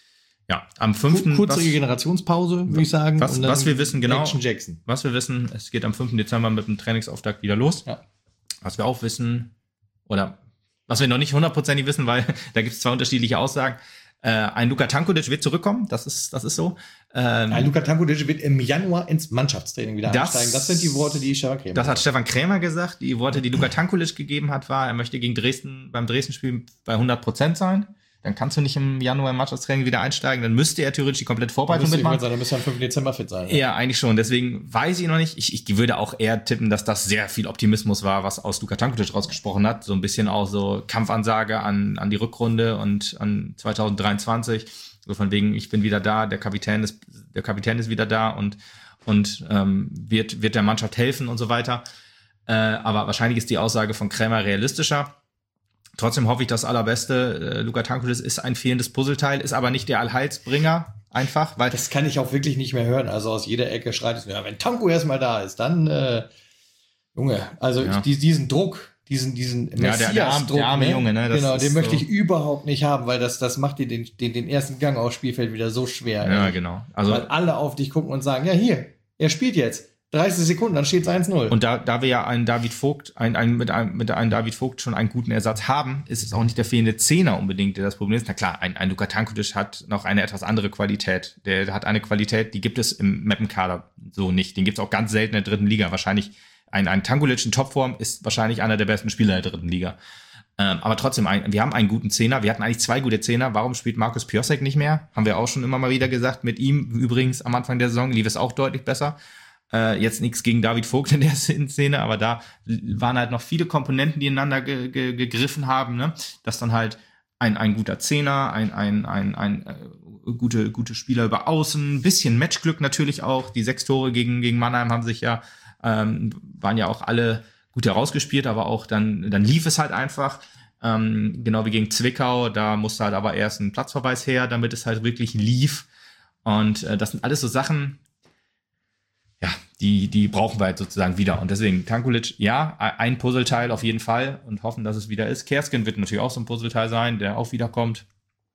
Ja, am fünften Kurze Generationspause, würde ich sagen. Was, und dann was wir wissen, genau. Action Jackson. Was wir wissen, es geht am fünften Dezember mit dem Trainingsauftakt wieder los. Ja. Was wir auch wissen, oder was wir noch nicht hundertprozentig wissen, weil da gibt es zwei unterschiedliche Aussagen. Äh, ein Luka Tankulic wird zurückkommen, das ist, das ist so. Ähm, ein Luka Tankulic wird im Januar ins Mannschaftstraining wieder das, einsteigen. Das sind die Worte, die Stefan Krämer Das hat Stefan Krämer gesagt. Die Worte, die Luka Tankulic gegeben hat, war, er möchte gegen Dresden, beim Dresden-Spiel bei hundert Prozent sein. Dann kannst du nicht im Januar im Mannschaftstraining wieder einsteigen. Dann müsste er theoretisch die komplette Vorbereitung mitmachen. Sein, dann müsste er am fünften Dezember fit sein. Ja, ja, eigentlich schon. Deswegen weiß ich noch nicht. Ich, ich würde auch eher tippen, dass das sehr viel Optimismus war, was aus Luka Tankulic rausgesprochen hat. So ein bisschen auch so Kampfansage an, an die Rückrunde und an zwanzig dreiundzwanzig. So von wegen, ich bin wieder da, der Kapitän ist, der Kapitän ist wieder da und, und ähm, wird, wird der Mannschaft helfen und so weiter. Äh, aber wahrscheinlich ist die Aussage von Krämer realistischer. Trotzdem hoffe ich das Allerbeste. Äh, Luka Tankulic ist ein fehlendes Puzzleteil, ist aber nicht der Allheilsbringer, einfach, weil das kann ich auch wirklich nicht mehr hören. Also aus jeder Ecke schreit es mir, ja, wenn Tanko erstmal da ist, dann äh, Junge, also ja. ich, diesen Druck, diesen diesen ja, der, der, arme, der arme ne? Junge, ne? Das genau, den möchte so. ich überhaupt nicht haben, weil das das macht dir den den, den ersten Gang aufs Spielfeld wieder so schwer. Ja, ey. genau. Also weil alle auf dich gucken und sagen, ja hier, er spielt jetzt. dreißig Sekunden, dann steht es eins null. Und da, da wir ja einen David Vogt, ein, ein, mit, einem, mit einem David Vogt schon einen guten Ersatz haben, ist es auch nicht der fehlende Zehner unbedingt, der das Problem ist. Na klar, ein, ein Luka Tankulic hat noch eine etwas andere Qualität. Der hat eine Qualität, die gibt es im Mappenkader so nicht. Den gibt es auch ganz selten in der dritten Liga. Wahrscheinlich ein, ein Tankulic in Topform ist wahrscheinlich einer der besten Spieler der dritten Liga. Ähm, aber trotzdem, ein, wir haben einen guten Zehner. Wir hatten eigentlich zwei gute Zehner. Warum spielt Markus Piosek nicht mehr? Haben wir auch schon immer mal wieder gesagt. Mit ihm übrigens am Anfang der Saison lief es auch deutlich besser. Äh, jetzt nichts gegen David Vogt in der Szene, aber da waren halt noch viele Komponenten, die ineinander ge- ge- gegriffen haben, ne? Dass dann halt ein, ein guter Zehner, ein, ein, ein, ein äh, gute, gute Spieler über Außen, ein bisschen Matchglück natürlich auch. Die sechs Tore gegen, gegen Mannheim haben sich ja, ähm, waren ja auch alle gut herausgespielt, aber auch dann, dann lief es halt einfach. Ähm, genau wie gegen Zwickau, da musste halt aber erst ein Platzverweis her, damit es halt wirklich lief. Und äh, das sind alles so Sachen, ja, die, die brauchen wir halt sozusagen wieder. Und deswegen Tankulic, ja, ein Puzzleteil auf jeden Fall und hoffen, dass es wieder ist. Kersken wird natürlich auch so ein Puzzleteil sein, der auch wiederkommt.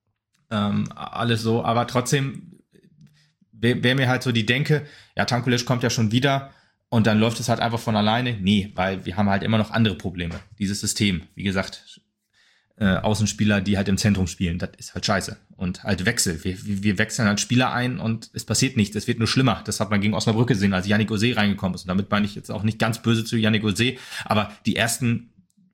Ähm, alles so, aber trotzdem wäre wär mir halt so die Denke, ja, Tankulic kommt ja schon wieder und dann läuft es halt einfach von alleine. Nee, weil wir haben halt immer noch andere Probleme. Dieses System, wie gesagt, äh, Außenspieler, die halt im Zentrum spielen, das ist halt scheiße. Und halt Wechsel. Wir, wir wechseln halt Spieler ein und es passiert nichts. Es wird nur schlimmer. Das hat man gegen Osnabrück gesehen, als Yannick Osé reingekommen ist. Und damit meine ich jetzt auch nicht ganz böse zu Yannick Osé, aber die ersten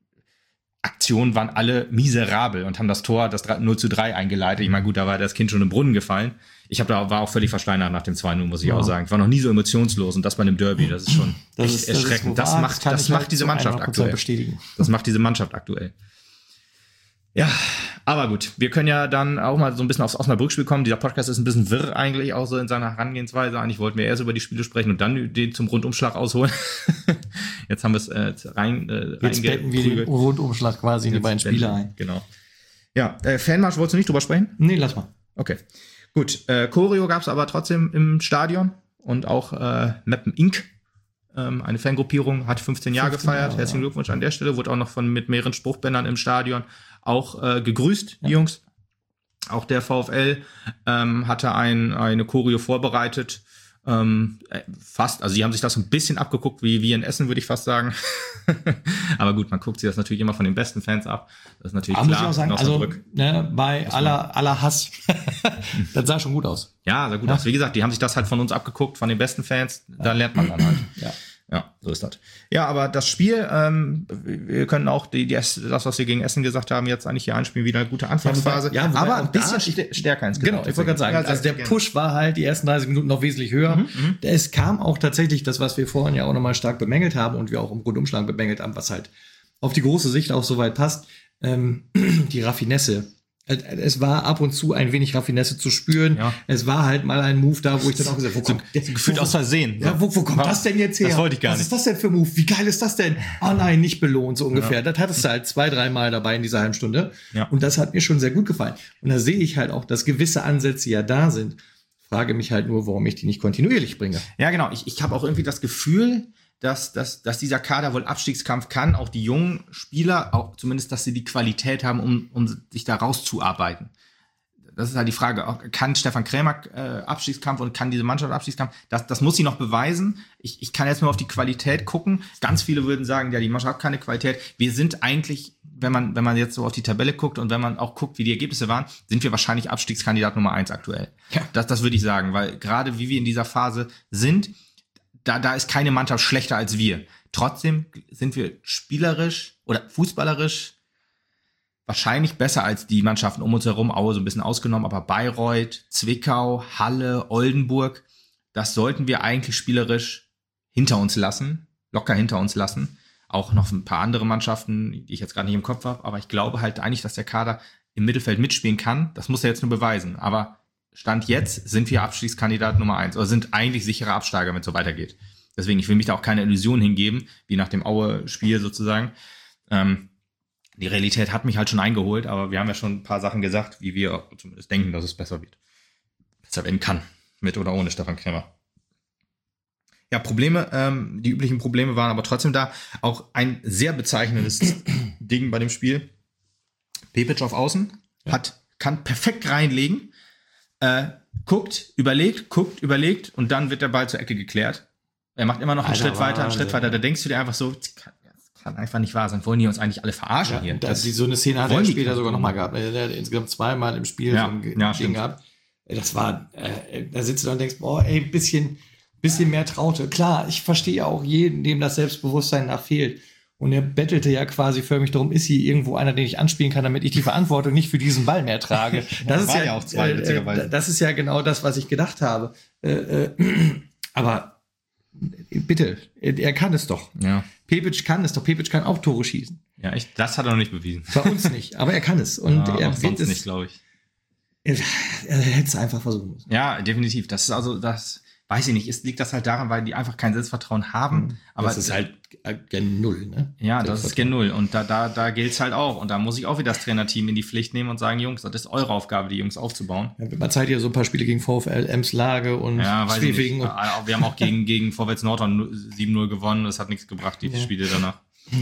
Aktionen waren alle miserabel und haben das Tor, das null zu drei eingeleitet. Ich meine, gut, da war das Kind schon im Brunnen gefallen. Ich hab da war auch völlig versteinert nach dem zwei null, muss ich ja. auch sagen. Ich war noch nie so emotionslos und das bei einem Derby, das ist schon das echt ist, erschreckend. Das, das macht, das macht diese Mannschaft aktuell. Bestätigen. Das macht diese Mannschaft aktuell. Ja, aber gut, wir können ja dann auch mal so ein bisschen aufs Osnabrück-Spiel kommen. Dieser Podcast ist ein bisschen wirr eigentlich auch so in seiner Herangehensweise. Eigentlich wollten wir erst über die Spiele sprechen und dann den zum Rundumschlag ausholen. Jetzt haben wir es äh, rein äh, Jetzt betten wir den Rundumschlag quasi in die beiden Spiele ein. Genau. Ja, äh, Fanmarsch, wolltest du nicht drüber sprechen? Nee, lass mal. Okay, gut. Äh, Choreo gab es aber trotzdem im Stadion und auch äh, Meppen Incorporated. Ähm, eine Fangruppierung hat fünfzehn Jahre gefeiert. Jahre, Herzlichen Glückwunsch an der Stelle. Wurde auch noch von mit mehreren Spruchbändern im Stadion auch äh, gegrüßt, die ja. Jungs. Auch der VfL ähm, hatte ein, eine Choreo vorbereitet. Ähm, fast, also die haben sich das ein bisschen abgeguckt, wie wir in Essen, würde ich fast sagen. Aber gut, man guckt sich das natürlich immer von den besten Fans ab. Das ist natürlich Aber klar. muss ich auch sagen, also ne, bei aller, aller Hass, das sah schon gut aus. Ja, sah gut ja. aus. Wie gesagt, die haben sich das halt von uns abgeguckt, von den besten Fans. Da ja. lernt man dann halt. Ja. Ja, so ist das. Ja, aber das Spiel, ähm, wir können auch die, die, das, was wir gegen Essen gesagt haben, jetzt eigentlich hier einspielen, wieder eine gute Anfangsphase. Ja, wobei, aber ein bisschen st- stärker insgesamt. Genau, ich wollte gerade sagen, ja, also der Push war halt die ersten dreißig Minuten noch wesentlich höher. Mhm, es kam auch tatsächlich das, was wir vorhin ja auch nochmal stark bemängelt haben und wir auch im Rundumschlag bemängelt haben, was halt auf die große Sicht auch soweit passt, ähm, die Raffinesse. Es war ab und zu ein wenig Raffinesse zu spüren. Ja. Es war halt mal ein Move da, wo ich dann auch gesagt habe, wo kommt der, gefühlt aus Versehen. Ja, wo, wo kommt ja. das denn jetzt her? Das wollte ich gar Was nicht. ist das denn für ein Move? Wie geil ist das denn? Oh nein, nicht belohnt, so ungefähr. Ja. Das hattest du halt zwei, dreimal dabei in dieser halben Stunde. Ja. Und das hat mir schon sehr gut gefallen. Und da sehe ich halt auch, dass gewisse Ansätze ja da sind. Frage mich halt nur, warum ich die nicht kontinuierlich bringe. Ja, genau. Ich, ich habe auch irgendwie das Gefühl, dass, dass, dass dieser Kader wohl Abstiegskampf kann, auch die jungen Spieler, auch zumindest, dass sie die Qualität haben, um, um sich da rauszuarbeiten. Das ist halt die Frage, kann Stefan Krämer äh, Abstiegskampf und kann diese Mannschaft Abstiegskampf? Das, das muss sie noch beweisen. Ich, ich kann jetzt nur auf die Qualität gucken. Ganz viele würden sagen, ja, die Mannschaft hat keine Qualität. Wir sind eigentlich, wenn man, wenn man jetzt so auf die Tabelle guckt und wenn man auch guckt, wie die Ergebnisse waren, sind wir wahrscheinlich Abstiegskandidat Nummer eins aktuell. Ja. Das, das würde ich sagen, weil gerade wie wir in dieser Phase sind, da, da ist keine Mannschaft schlechter als wir. Trotzdem sind wir spielerisch oder fußballerisch wahrscheinlich besser als die Mannschaften um uns herum, Aue so ein bisschen ausgenommen, aber Bayreuth, Zwickau, Halle, Oldenburg, das sollten wir eigentlich spielerisch hinter uns lassen, locker hinter uns lassen. Auch noch ein paar andere Mannschaften, die ich jetzt gerade nicht im Kopf habe, aber ich glaube halt eigentlich, dass der Kader im Mittelfeld mitspielen kann. Das muss er jetzt nur beweisen. Aber Stand jetzt sind wir Abstiegskandidat Nummer eins oder sind eigentlich sichere Absteiger, wenn es so weitergeht. Deswegen, ich will mich da auch keine Illusion hingeben, wie nach dem Aue-Spiel sozusagen. Ähm, Die Realität hat mich halt schon eingeholt, aber wir haben ja schon ein paar Sachen gesagt, wie wir zumindest denken, dass es besser wird. Besser werden kann. Mit oder ohne Stefan Krämer. Ja, Probleme, ähm, die üblichen Probleme waren aber trotzdem da. Auch ein sehr bezeichnendes Ding bei dem Spiel. Pepic auf Außen, ja. hat, kann perfekt reinlegen, äh, guckt, überlegt, guckt, überlegt und dann wird der Ball zur Ecke geklärt. Er macht immer noch einen Alter, Schritt weiter, einen Schritt weiter. Da denkst du dir einfach so, kann einfach nicht wahr sein. Wollen die uns eigentlich alle verarschen ja, hier? Das, die, so eine Szene hat er später sogar nochmal gehabt. Er hat insgesamt zweimal im Spiel ja, so ein ja, Ding gehabt. Das war, äh, da sitzt du da und denkst, boah, ey, bisschen, bisschen mehr Traute. Klar, ich verstehe auch jeden, dem das Selbstbewusstsein nach fehlt. Und er bettelte ja quasi förmlich darum, ist hier irgendwo einer, den ich anspielen kann, damit ich die Verantwortung nicht für diesen Ball mehr trage. Das ist ja, ja auch zwei, äh, das ist ja genau das, was ich gedacht habe. Äh, äh, aber bitte, er kann es doch. Ja. Pepic kann es doch. Pepic kann auch Tore schießen. Ja, echt, das hat er noch nicht bewiesen. Bei uns nicht, aber er kann es. Und ja, er auch sonst es, nicht, glaube ich. Er, er hätte es einfach versuchen müssen. Ja, definitiv. Das ist also, das weiß ich nicht. Es liegt das halt daran, weil die einfach kein Selbstvertrauen haben. Aber das ist halt gen Null, ne? Ja, das ist gen Null. Und da, da, da gilt es halt auch. Und da muss ich auch wieder das Trainerteam in die Pflicht nehmen und sagen, Jungs, das ist eure Aufgabe, die Jungs aufzubauen. Ja, man zeigt ja so ein paar Spiele gegen VfL Emslage und ja, Schwefing. Und wir haben auch gegen, gegen Vorwärts Nordhorn sieben null gewonnen. Das hat nichts gebracht, die ja. Spiele danach.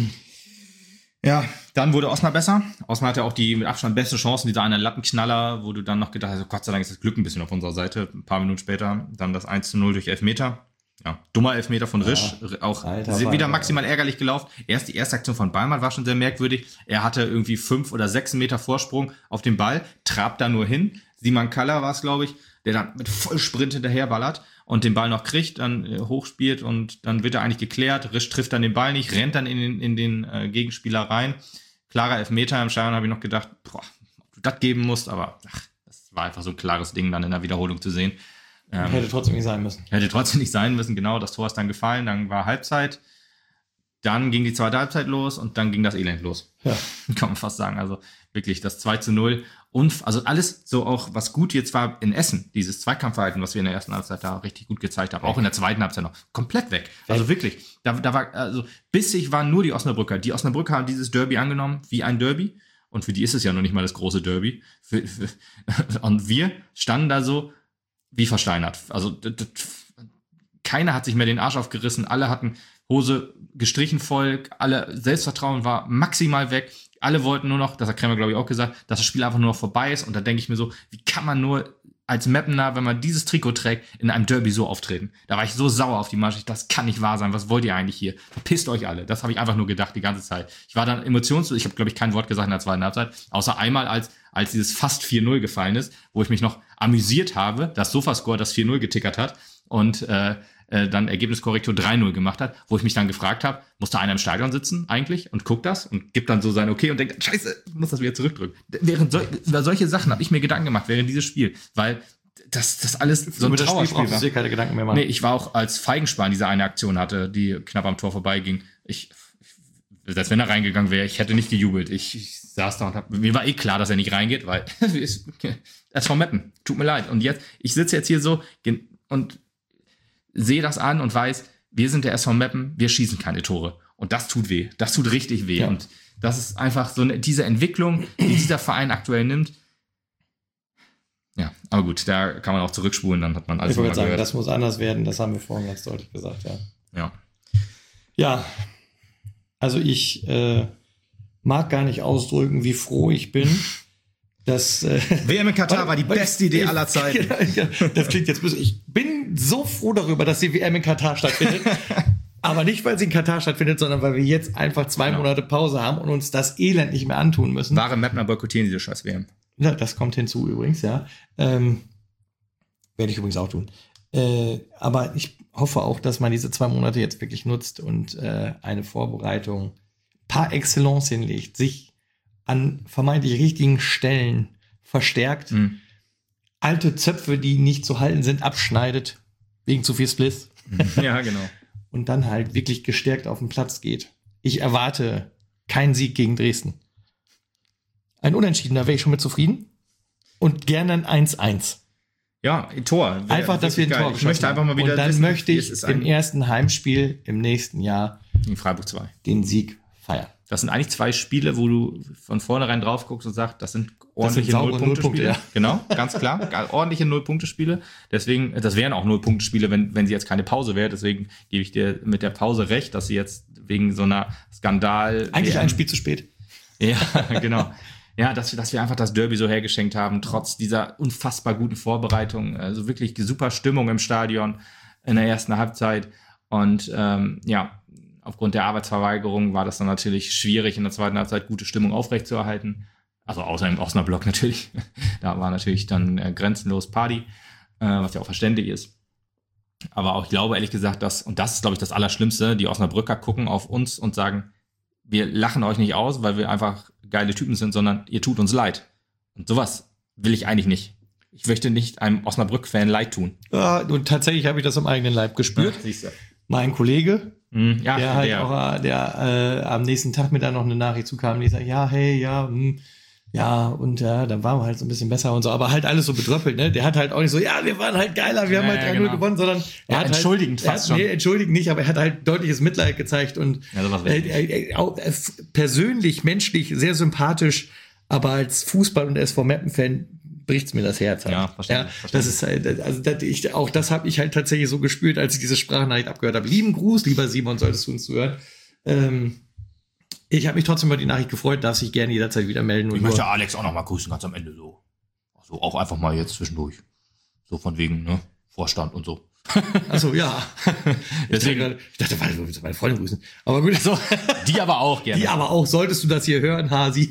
Ja, dann wurde Osnabrück besser. Osnabrück hatte auch die mit Abstand beste Chancen, dieser eine Lattenknaller, wo du dann noch gedacht hast, Gott sei Dank ist das Glück ein bisschen auf unserer Seite. Ein paar Minuten später dann das eins zu null durch Elfmeter. Ja, dummer Elfmeter von Risch, ja, auch Alter, wieder maximal ärgerlich gelaufen. Erst die erste Aktion von Ballmann war schon sehr merkwürdig. Er hatte irgendwie fünf oder sechs Meter Vorsprung auf den Ball, trabt da nur hin. Simon Kaller war es, glaube ich, der dann mit Vollsprint hinterherballert und den Ball noch kriegt, dann äh, hochspielt und dann wird er eigentlich geklärt. Risch trifft dann den Ball nicht, rennt dann in den, in den äh, Gegenspieler rein. Klarer Elfmeter. Im Stadion habe ich noch gedacht, boah, ob du das geben musst, aber ach, das war einfach so ein klares Ding dann in der Wiederholung zu sehen. Ähm, hätte trotzdem nicht sein müssen. Hätte trotzdem nicht sein müssen, genau. Das Tor ist dann gefallen, dann war Halbzeit. Dann ging die zweite Halbzeit los und dann ging das Elend los. Ja. Kann man fast sagen. Also wirklich das zwei zu null. Und also alles so auch, was gut jetzt war in Essen, dieses Zweikampfverhalten, was wir in der ersten Halbzeit da richtig gut gezeigt haben. Auch in der zweiten Halbzeit noch. Komplett weg. Also wirklich. Da, da war, also bissig waren nur die Osnabrücker. Die Osnabrücker haben dieses Derby angenommen wie ein Derby. Und für die ist es ja noch nicht mal das große Derby. Für, für, und wir standen da so wie versteinert. Also d- d- keiner hat sich mehr den Arsch aufgerissen. Alle hatten Hose gestrichen voll. Alle Selbstvertrauen war maximal weg. Alle wollten nur noch, das hat Krämer, glaube ich, auch gesagt, dass das Spiel einfach nur noch vorbei ist. Und da denke ich mir so, wie kann man nur als Mappener, wenn man dieses Trikot trägt, in einem Derby so auftreten. Da war ich so sauer auf die Mannschaft. Das kann nicht wahr sein. Was wollt ihr eigentlich hier? Verpisst euch alle. Das habe ich einfach nur gedacht die ganze Zeit. Ich war dann emotionslos. Ich habe, glaube ich, kein Wort gesagt in der zweiten Halbzeit. Außer einmal, als, als dieses fast vier null gefallen ist, wo ich mich noch amüsiert habe, dass Sofascore das vier null getickert hat und äh, äh, dann Ergebniskorrektur drei null gemacht hat, wo ich mich dann gefragt habe, muss da einer im Stadion sitzen eigentlich und guckt das und gibt dann so sein Okay und denkt, scheiße, ich muss das wieder zurückdrücken. Während sol- über solche Sachen habe ich mir Gedanken gemacht während dieses Spiel, weil das, das alles so ein Trauerspiel war. Dir keine Gedanken mehr machen. Nee, ich war auch als Feigenspahn diese eine Aktion hatte, die knapp am Tor vorbeiging. Ich, ich selbst wenn er reingegangen wäre, ich hätte nicht gejubelt. Ich, ich saß da und hab, mir war eh klar, dass er nicht reingeht, weil er ist vom Meppen. Tut mir leid. Und jetzt, ich sitze jetzt hier so und sehe das an und weiß, wir sind der S V Meppen, wir schießen keine Tore. Und das tut weh. Das tut richtig weh. Ja. Und das ist einfach so eine, diese Entwicklung, die dieser Verein aktuell nimmt. Ja, aber gut, da kann man auch zurückspulen, dann hat man alles ich wollte sagen, gehört. Das muss anders werden, das haben wir vorhin ganz deutlich gesagt, ja. Ja. Ja, also ich äh, mag gar nicht ausdrücken, wie froh ich bin, dass äh, W M in Katar war die beste Idee aller Zeiten. Das klingt jetzt böse. Ich bin so froh darüber, dass die W M in Katar stattfindet. Aber nicht, weil sie in Katar stattfindet, sondern weil wir jetzt einfach zwei genau. Monate Pause haben und uns das Elend nicht mehr antun müssen. Wahre Meppner boykottieren diese scheiß W M. Ja, das kommt hinzu übrigens, ja. Ähm, werde ich übrigens auch tun. Äh, aber ich hoffe auch, dass man diese zwei Monate jetzt wirklich nutzt und äh, eine Vorbereitung par excellence hinlegt, sich an vermeintlich richtigen Stellen verstärkt, mhm. alte Zöpfe, die nicht zu halten sind, abschneidet, wegen zu viel Spliss. Ja, genau. Und dann halt wirklich gestärkt auf den Platz geht. Ich erwarte keinen Sieg gegen Dresden. Ein Unentschieden, da wäre ich schon mit zufrieden. Und gerne ein eins eins. Ja, ein Tor. Einfach, dass wir ein Tor Ich möchte einfach mal wieder Und dann wissen, möchte ich im ersten Heimspiel im nächsten Jahr in Freiburg zwei den Sieg feiern. Das sind eigentlich zwei Spiele, wo du von vornherein drauf guckst und sagst, das sind ordentliche Null-Punkte-Spiele. Ja. Genau, ganz klar. Ordentliche Null-Punkte-Spiele. Deswegen, das wären auch Null-Punkte-Spiele, wenn, wenn sie jetzt keine Pause wäre. Deswegen gebe ich dir mit der Pause recht, dass sie jetzt wegen so einer Skandal... Eigentlich ein Spiel zu spät. Ja, genau. Ja, dass wir, dass wir einfach das Derby so hergeschenkt haben, trotz dieser unfassbar guten Vorbereitung. Also wirklich super Stimmung im Stadion in der ersten Halbzeit. Und ähm, ja, aufgrund der Arbeitsverweigerung war das dann natürlich schwierig, in der zweiten Halbzeit gute Stimmung aufrechtzuerhalten. Also außer im Osnabrück natürlich. Da war natürlich dann äh, grenzenlos Party, äh, was ja auch verständlich ist. Aber auch ich glaube ehrlich gesagt, dass, und das ist glaube ich das Allerschlimmste, die Osnabrücker gucken auf uns und sagen, wir lachen euch nicht aus, weil wir einfach geile Typen sind, sondern ihr tut uns leid. Und sowas will ich eigentlich nicht. Ich möchte nicht einem Osnabrück-Fan leid tun. Ja, und tatsächlich habe ich das am eigenen Leib gespürt. Ja, siehst du. Mein Kollege, mm, ja, der halt der. auch der äh, am nächsten Tag mir dann noch eine Nachricht zukam, die sagt, ja, hey, ja, hm, ja, und ja, dann waren wir halt so ein bisschen besser und so, aber halt alles so bedröppelt, ne? Der hat halt auch nicht so, ja, wir waren halt geiler, wir ja, haben halt ja, drei null genau. gewonnen, sondern er ja, hat entschuldigend halt, fast er hat, schon. Nee, entschuldigend nicht, aber er hat halt deutliches Mitleid gezeigt und ja, sowas äh, äh, auch, äh, persönlich, menschlich sehr sympathisch, aber als Fußball- und S V Meppen-Fan bricht's mir das Herz. Halt. Ja, verstehe. Ja, das ist halt, also das, ich, auch das habe ich halt tatsächlich so gespürt, als ich diese Sprachnachricht abgehört habe. Lieben Gruß, lieber Simon, solltest du uns zuhören. Ähm, ich habe mich trotzdem über die Nachricht gefreut, darf sich gerne jederzeit wieder melden. Und ich möchte Alex auch noch mal grüßen, ganz am Ende so. Also auch einfach mal jetzt zwischendurch. So von wegen, ne, Vorstand und so. Achso, ja. Deswegen. Ich dachte, weil du willst meine Freundin grüßen. Aber gut. So, die aber auch gerne. Die aber auch, solltest du das hier hören, Hasi.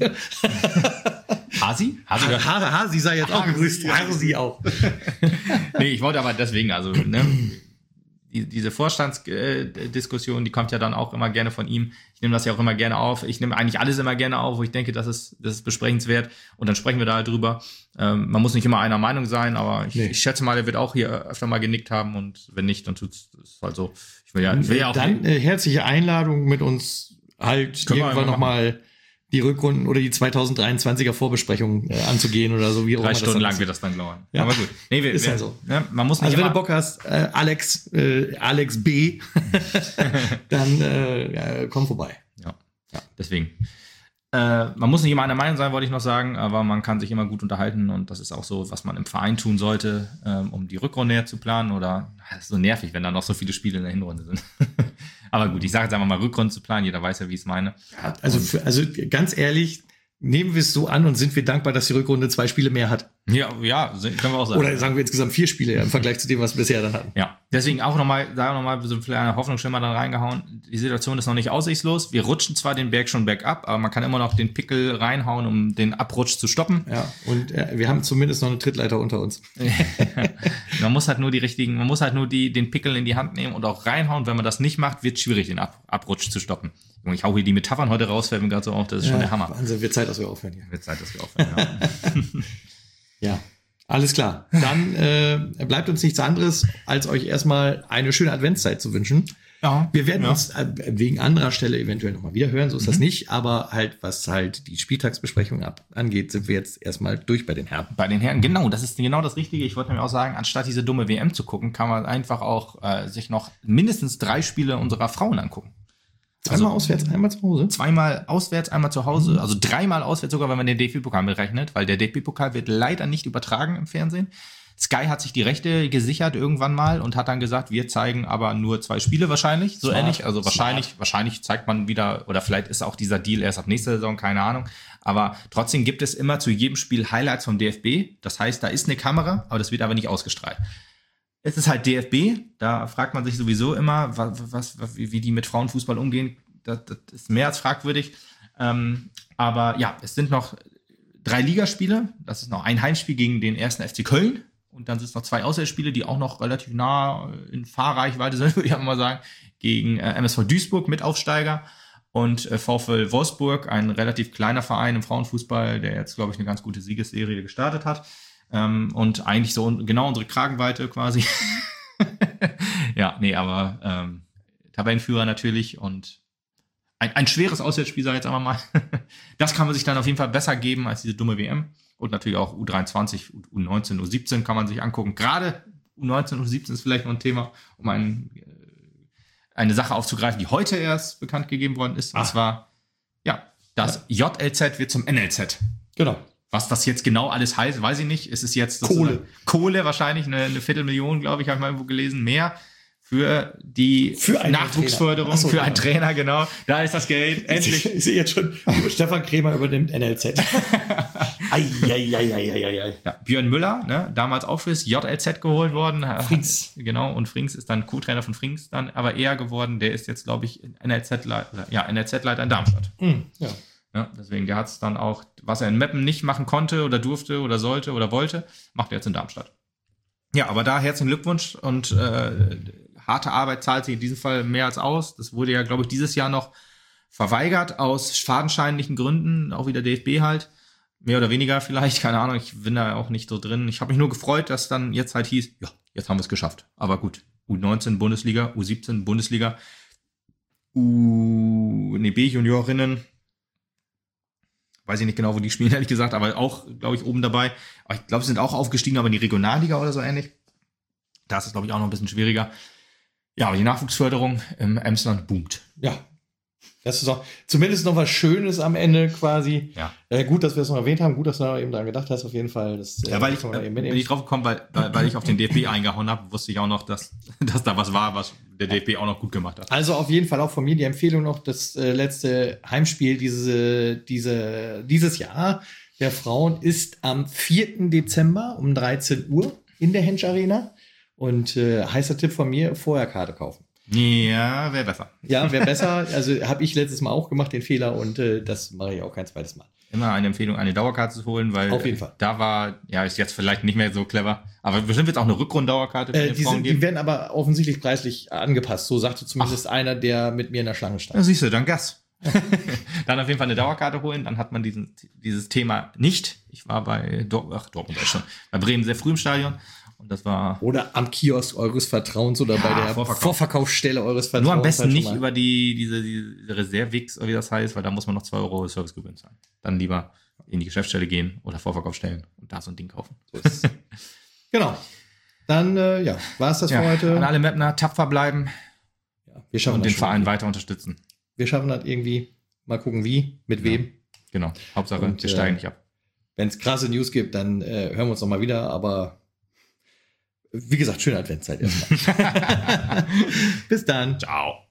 Hasi? Hasi, ha, Hasi sei jetzt auch gegrüßt. Hasi auch. Nee, ich wollte aber deswegen, also, ne, die, diese Vorstandsdiskussion, die kommt ja dann auch immer gerne von ihm. Ich nehme das ja auch immer gerne auf. Ich nehme eigentlich alles immer gerne auf, wo ich denke, das ist, das ist besprechenswert. Und dann sprechen wir da halt drüber. Ähm, man muss nicht immer einer Meinung sein, aber ich, nee. ich schätze mal, er wird auch hier öfter mal genickt haben. Und wenn nicht, dann tut's es halt so. Ich will ja, ich will ja auch dann äh, herzliche Einladung mit uns halt Können irgendwann nochmal die Rückrunden oder die zwanzig dreiundzwanziger Vorbesprechung äh, anzugehen oder so. Wie auch Drei immer Stunden das lang wird das dann dauern. Ja. Aber gut. Nee, wir, ist wir, ja so. Ne, man muss nicht also wenn immer du Bock hast, äh, Alex, äh, Alex B, dann äh, ja, komm vorbei. Ja, ja. Deswegen. Äh, man muss nicht immer einer Meinung sein, wollte ich noch sagen, aber man kann sich immer gut unterhalten und das ist auch so, was man im Verein tun sollte, ähm, um die Rückrunde näher zu planen oder das ist so nervig, wenn dann noch so viele Spiele in der Hinrunde sind. Aber gut, ich sage jetzt einfach mal Rückrunde zu planen, jeder weiß ja, wie ich es meine. Ja, also, für, also ganz ehrlich, nehmen wir es so an und sind wir dankbar, dass die Rückrunde zwei Spiele mehr hat. Ja, ja, können wir auch sagen. Oder sagen wir insgesamt vier Spiele ja, im Vergleich zu dem, was wir bisher dann hatten. Ja, deswegen auch nochmal, da nochmal so ein kleiner Hoffnungsschimmer dann reingehauen. Die Situation ist noch nicht aussichtslos. Wir rutschen zwar den Berg schon bergab, aber man kann immer noch den Pickel reinhauen, um den Abrutsch zu stoppen. Ja, und äh, wir haben zumindest noch eine Trittleiter unter uns. Man muss halt nur die richtigen, man muss halt nur die, den Pickel in die Hand nehmen und auch reinhauen. Wenn man das nicht macht, wird es schwierig, den Ab, Abrutsch zu stoppen. Ich hau hier die Metaphern heute raus, fällt mir gerade so auf, das ist ja, schon der Hammer. Wahnsinn, wird Zeit, dass wir aufhören hier. Wird Zeit, dass wir aufhören, ja. Ja. Alles klar. Dann äh, bleibt uns nichts anderes, als euch erstmal eine schöne Adventszeit zu wünschen. Ja, wir werden ja. uns äh, wegen anderer Stelle eventuell nochmal wieder hören, so ist mhm. das nicht. Aber halt, was halt die Spieltagsbesprechung ab angeht, sind wir jetzt erstmal durch bei den Herren. Bei den Herren, genau, das ist genau das Richtige. Ich wollte nämlich auch sagen, anstatt diese dumme W M zu gucken, kann man einfach auch äh, sich noch mindestens drei Spiele unserer Frauen angucken. Zweimal also, auswärts, einmal zu Hause? Zweimal auswärts, einmal zu Hause. Mhm. Also dreimal auswärts sogar, wenn man den D F B-Pokal mitrechnet, weil der D F B-Pokal wird leider nicht übertragen im Fernsehen. Sky hat sich die Rechte gesichert irgendwann mal und hat dann gesagt, wir zeigen aber nur zwei Spiele wahrscheinlich, so Smart. ähnlich. Also wahrscheinlich, Smart. wahrscheinlich zeigt man wieder, oder vielleicht ist auch dieser Deal erst ab nächster Saison, keine Ahnung. Aber trotzdem gibt es immer zu jedem Spiel Highlights vom D F B. Das heißt, da ist eine Kamera, aber das wird aber nicht ausgestrahlt. Es ist halt D F B, da fragt man sich sowieso immer, was, was, wie die mit Frauenfußball umgehen. Das, das ist mehr als fragwürdig. Ähm, aber ja, es sind noch drei Ligaspiele. Das ist noch ein Heimspiel gegen den ersten F C Köln. Und dann sind es noch zwei Auswärtsspiele, die auch noch relativ nah in Fahrreichweite sind, würde ich mal sagen. Gegen äh, M S V Duisburg, Mitaufsteiger. Und äh, VfL Wolfsburg, ein relativ kleiner Verein im Frauenfußball, der jetzt, glaube ich, eine ganz gute Siegesserie gestartet hat. Ähm, und eigentlich so genau unsere Kragenweite quasi. Ja, nee, aber ähm, Tabellenführer natürlich und Ein, ein schweres Auswärtsspiel, sag ich jetzt einmal mal. Das kann man sich dann auf jeden Fall besser geben als diese dumme W M. Und natürlich auch U dreiundzwanzig, U neunzehn, U siebzehn kann man sich angucken. Gerade U neunzehn, U siebzehn ist vielleicht noch ein Thema, um ein, eine Sache aufzugreifen, die heute erst bekannt gegeben worden ist. Und Ach. zwar, ja, das J L Z wird zum N L Z. Genau. Was das jetzt genau alles heißt, weiß ich nicht. Es ist jetzt Kohle. Kohle wahrscheinlich, eine, eine Viertelmillion, glaube ich, habe ich mal irgendwo gelesen, mehr. Für die Für einen Nachwuchsförderung, Trainer. Ach so, für genau. einen Trainer, genau. Da ist das Geld, endlich. Ich, ich sehe jetzt schon, Stefan Krämer übernimmt N L Z. Eieieiei. Ja, Björn Müller, ne, damals auch fürs J L Z geholt worden. Frings. Genau, und Frings ist dann Co-Trainer von Frings dann aber eher geworden. Der ist jetzt, glaube ich, N L Z-Leiter, ja, N L Z-Leiter in Darmstadt. Mhm, ja. Ja, deswegen, der hat es dann auch, was er in Meppen nicht machen konnte oder durfte oder sollte oder wollte, macht er jetzt in Darmstadt. Ja, aber da herzlichen Glückwunsch und äh, harte Arbeit zahlt sich in diesem Fall mehr als aus. Das wurde ja, glaube ich, dieses Jahr noch verweigert aus fadenscheinlichen Gründen, auch wieder D F B halt. Mehr oder weniger vielleicht, keine Ahnung, ich bin da auch nicht so drin. Ich habe mich nur gefreut, dass dann jetzt halt hieß, ja, jetzt haben wir es geschafft. Aber gut, U neunzehn Bundesliga, U siebzehn Bundesliga, U, nee, B-Juniorinnen, weiß ich nicht genau, wo die spielen, ehrlich gesagt, aber auch, glaube ich, oben dabei. Aber ich glaube, sie sind auch aufgestiegen, aber in die Regionalliga oder so ähnlich. Da ist es, glaube ich, auch noch ein bisschen schwieriger. Ja, aber die Nachwuchsförderung im Emsland boomt. Ja. Das ist auch zumindest noch was Schönes am Ende quasi. Ja. Äh, gut, dass wir es noch erwähnt haben. Gut, dass du da eben dran gedacht hast, auf jeden Fall. Das, Ja, weil ich, kann man da eben bin mitnehmen. ich drauf gekommen, weil, weil, weil ich auf den D F B eingehauen habe, wusste ich auch noch, dass, dass da was war, was der D F B auch noch gut gemacht hat. Also auf jeden Fall auch von mir die Empfehlung noch, das äh, letzte Heimspiel diese, diese, dieses Jahr der Frauen ist am vierten Dezember um dreizehn Uhr in der Hensch Arena. Und äh, heißer Tipp von mir, vorher Karte kaufen. Ja, wäre besser. Ja, wäre besser. Also habe ich letztes Mal auch gemacht, den Fehler. Und äh, das mache ich auch kein zweites Mal. Immer eine Empfehlung, eine Dauerkarte zu holen, weil Auf jeden Fall. Da war, ja, ist jetzt vielleicht nicht mehr so clever, aber bestimmt wird es auch eine Rückrunddauerkarte für Äh, die die, Frauen sind, die geben. werden aber offensichtlich preislich angepasst. So sagte zumindest einer, der mit mir in der Schlange stand. Ja, siehst du, dann Gas. Dann auf jeden Fall eine Dauerkarte holen, dann hat man diesen, dieses Thema nicht. Ich war bei Dor- Ach, Dortmund war ich schon, bei Bremen sehr früh im Stadion und das war Oder am Kiosk eures Vertrauens oder Ja, bei der Vorverkauf. Vorverkaufsstelle eures Vertrauens. nur am besten halt schon nicht mal. über die diese, diese Reservix, oder wie das heißt, weil da muss man noch zwei Euro Servicegebühren zahlen. Dann lieber in die Geschäftsstelle gehen oder Vorverkaufsstellen und da so ein Ding kaufen. So ist es. Genau. Dann, äh, ja, war es das Ja, für heute. an alle Mapner tapfer bleiben Ja, wir schaffen und das den schon. Verein weiter unterstützen. Wir schaffen das irgendwie. Mal gucken, wie, mit Ja. wem. Genau, Hauptsache, Und, wir steigen äh, nicht ab. Wenn es krasse News gibt, dann äh, hören wir uns noch mal wieder. Aber wie gesagt, schöne Adventszeit erstmal. Bis dann. Ciao.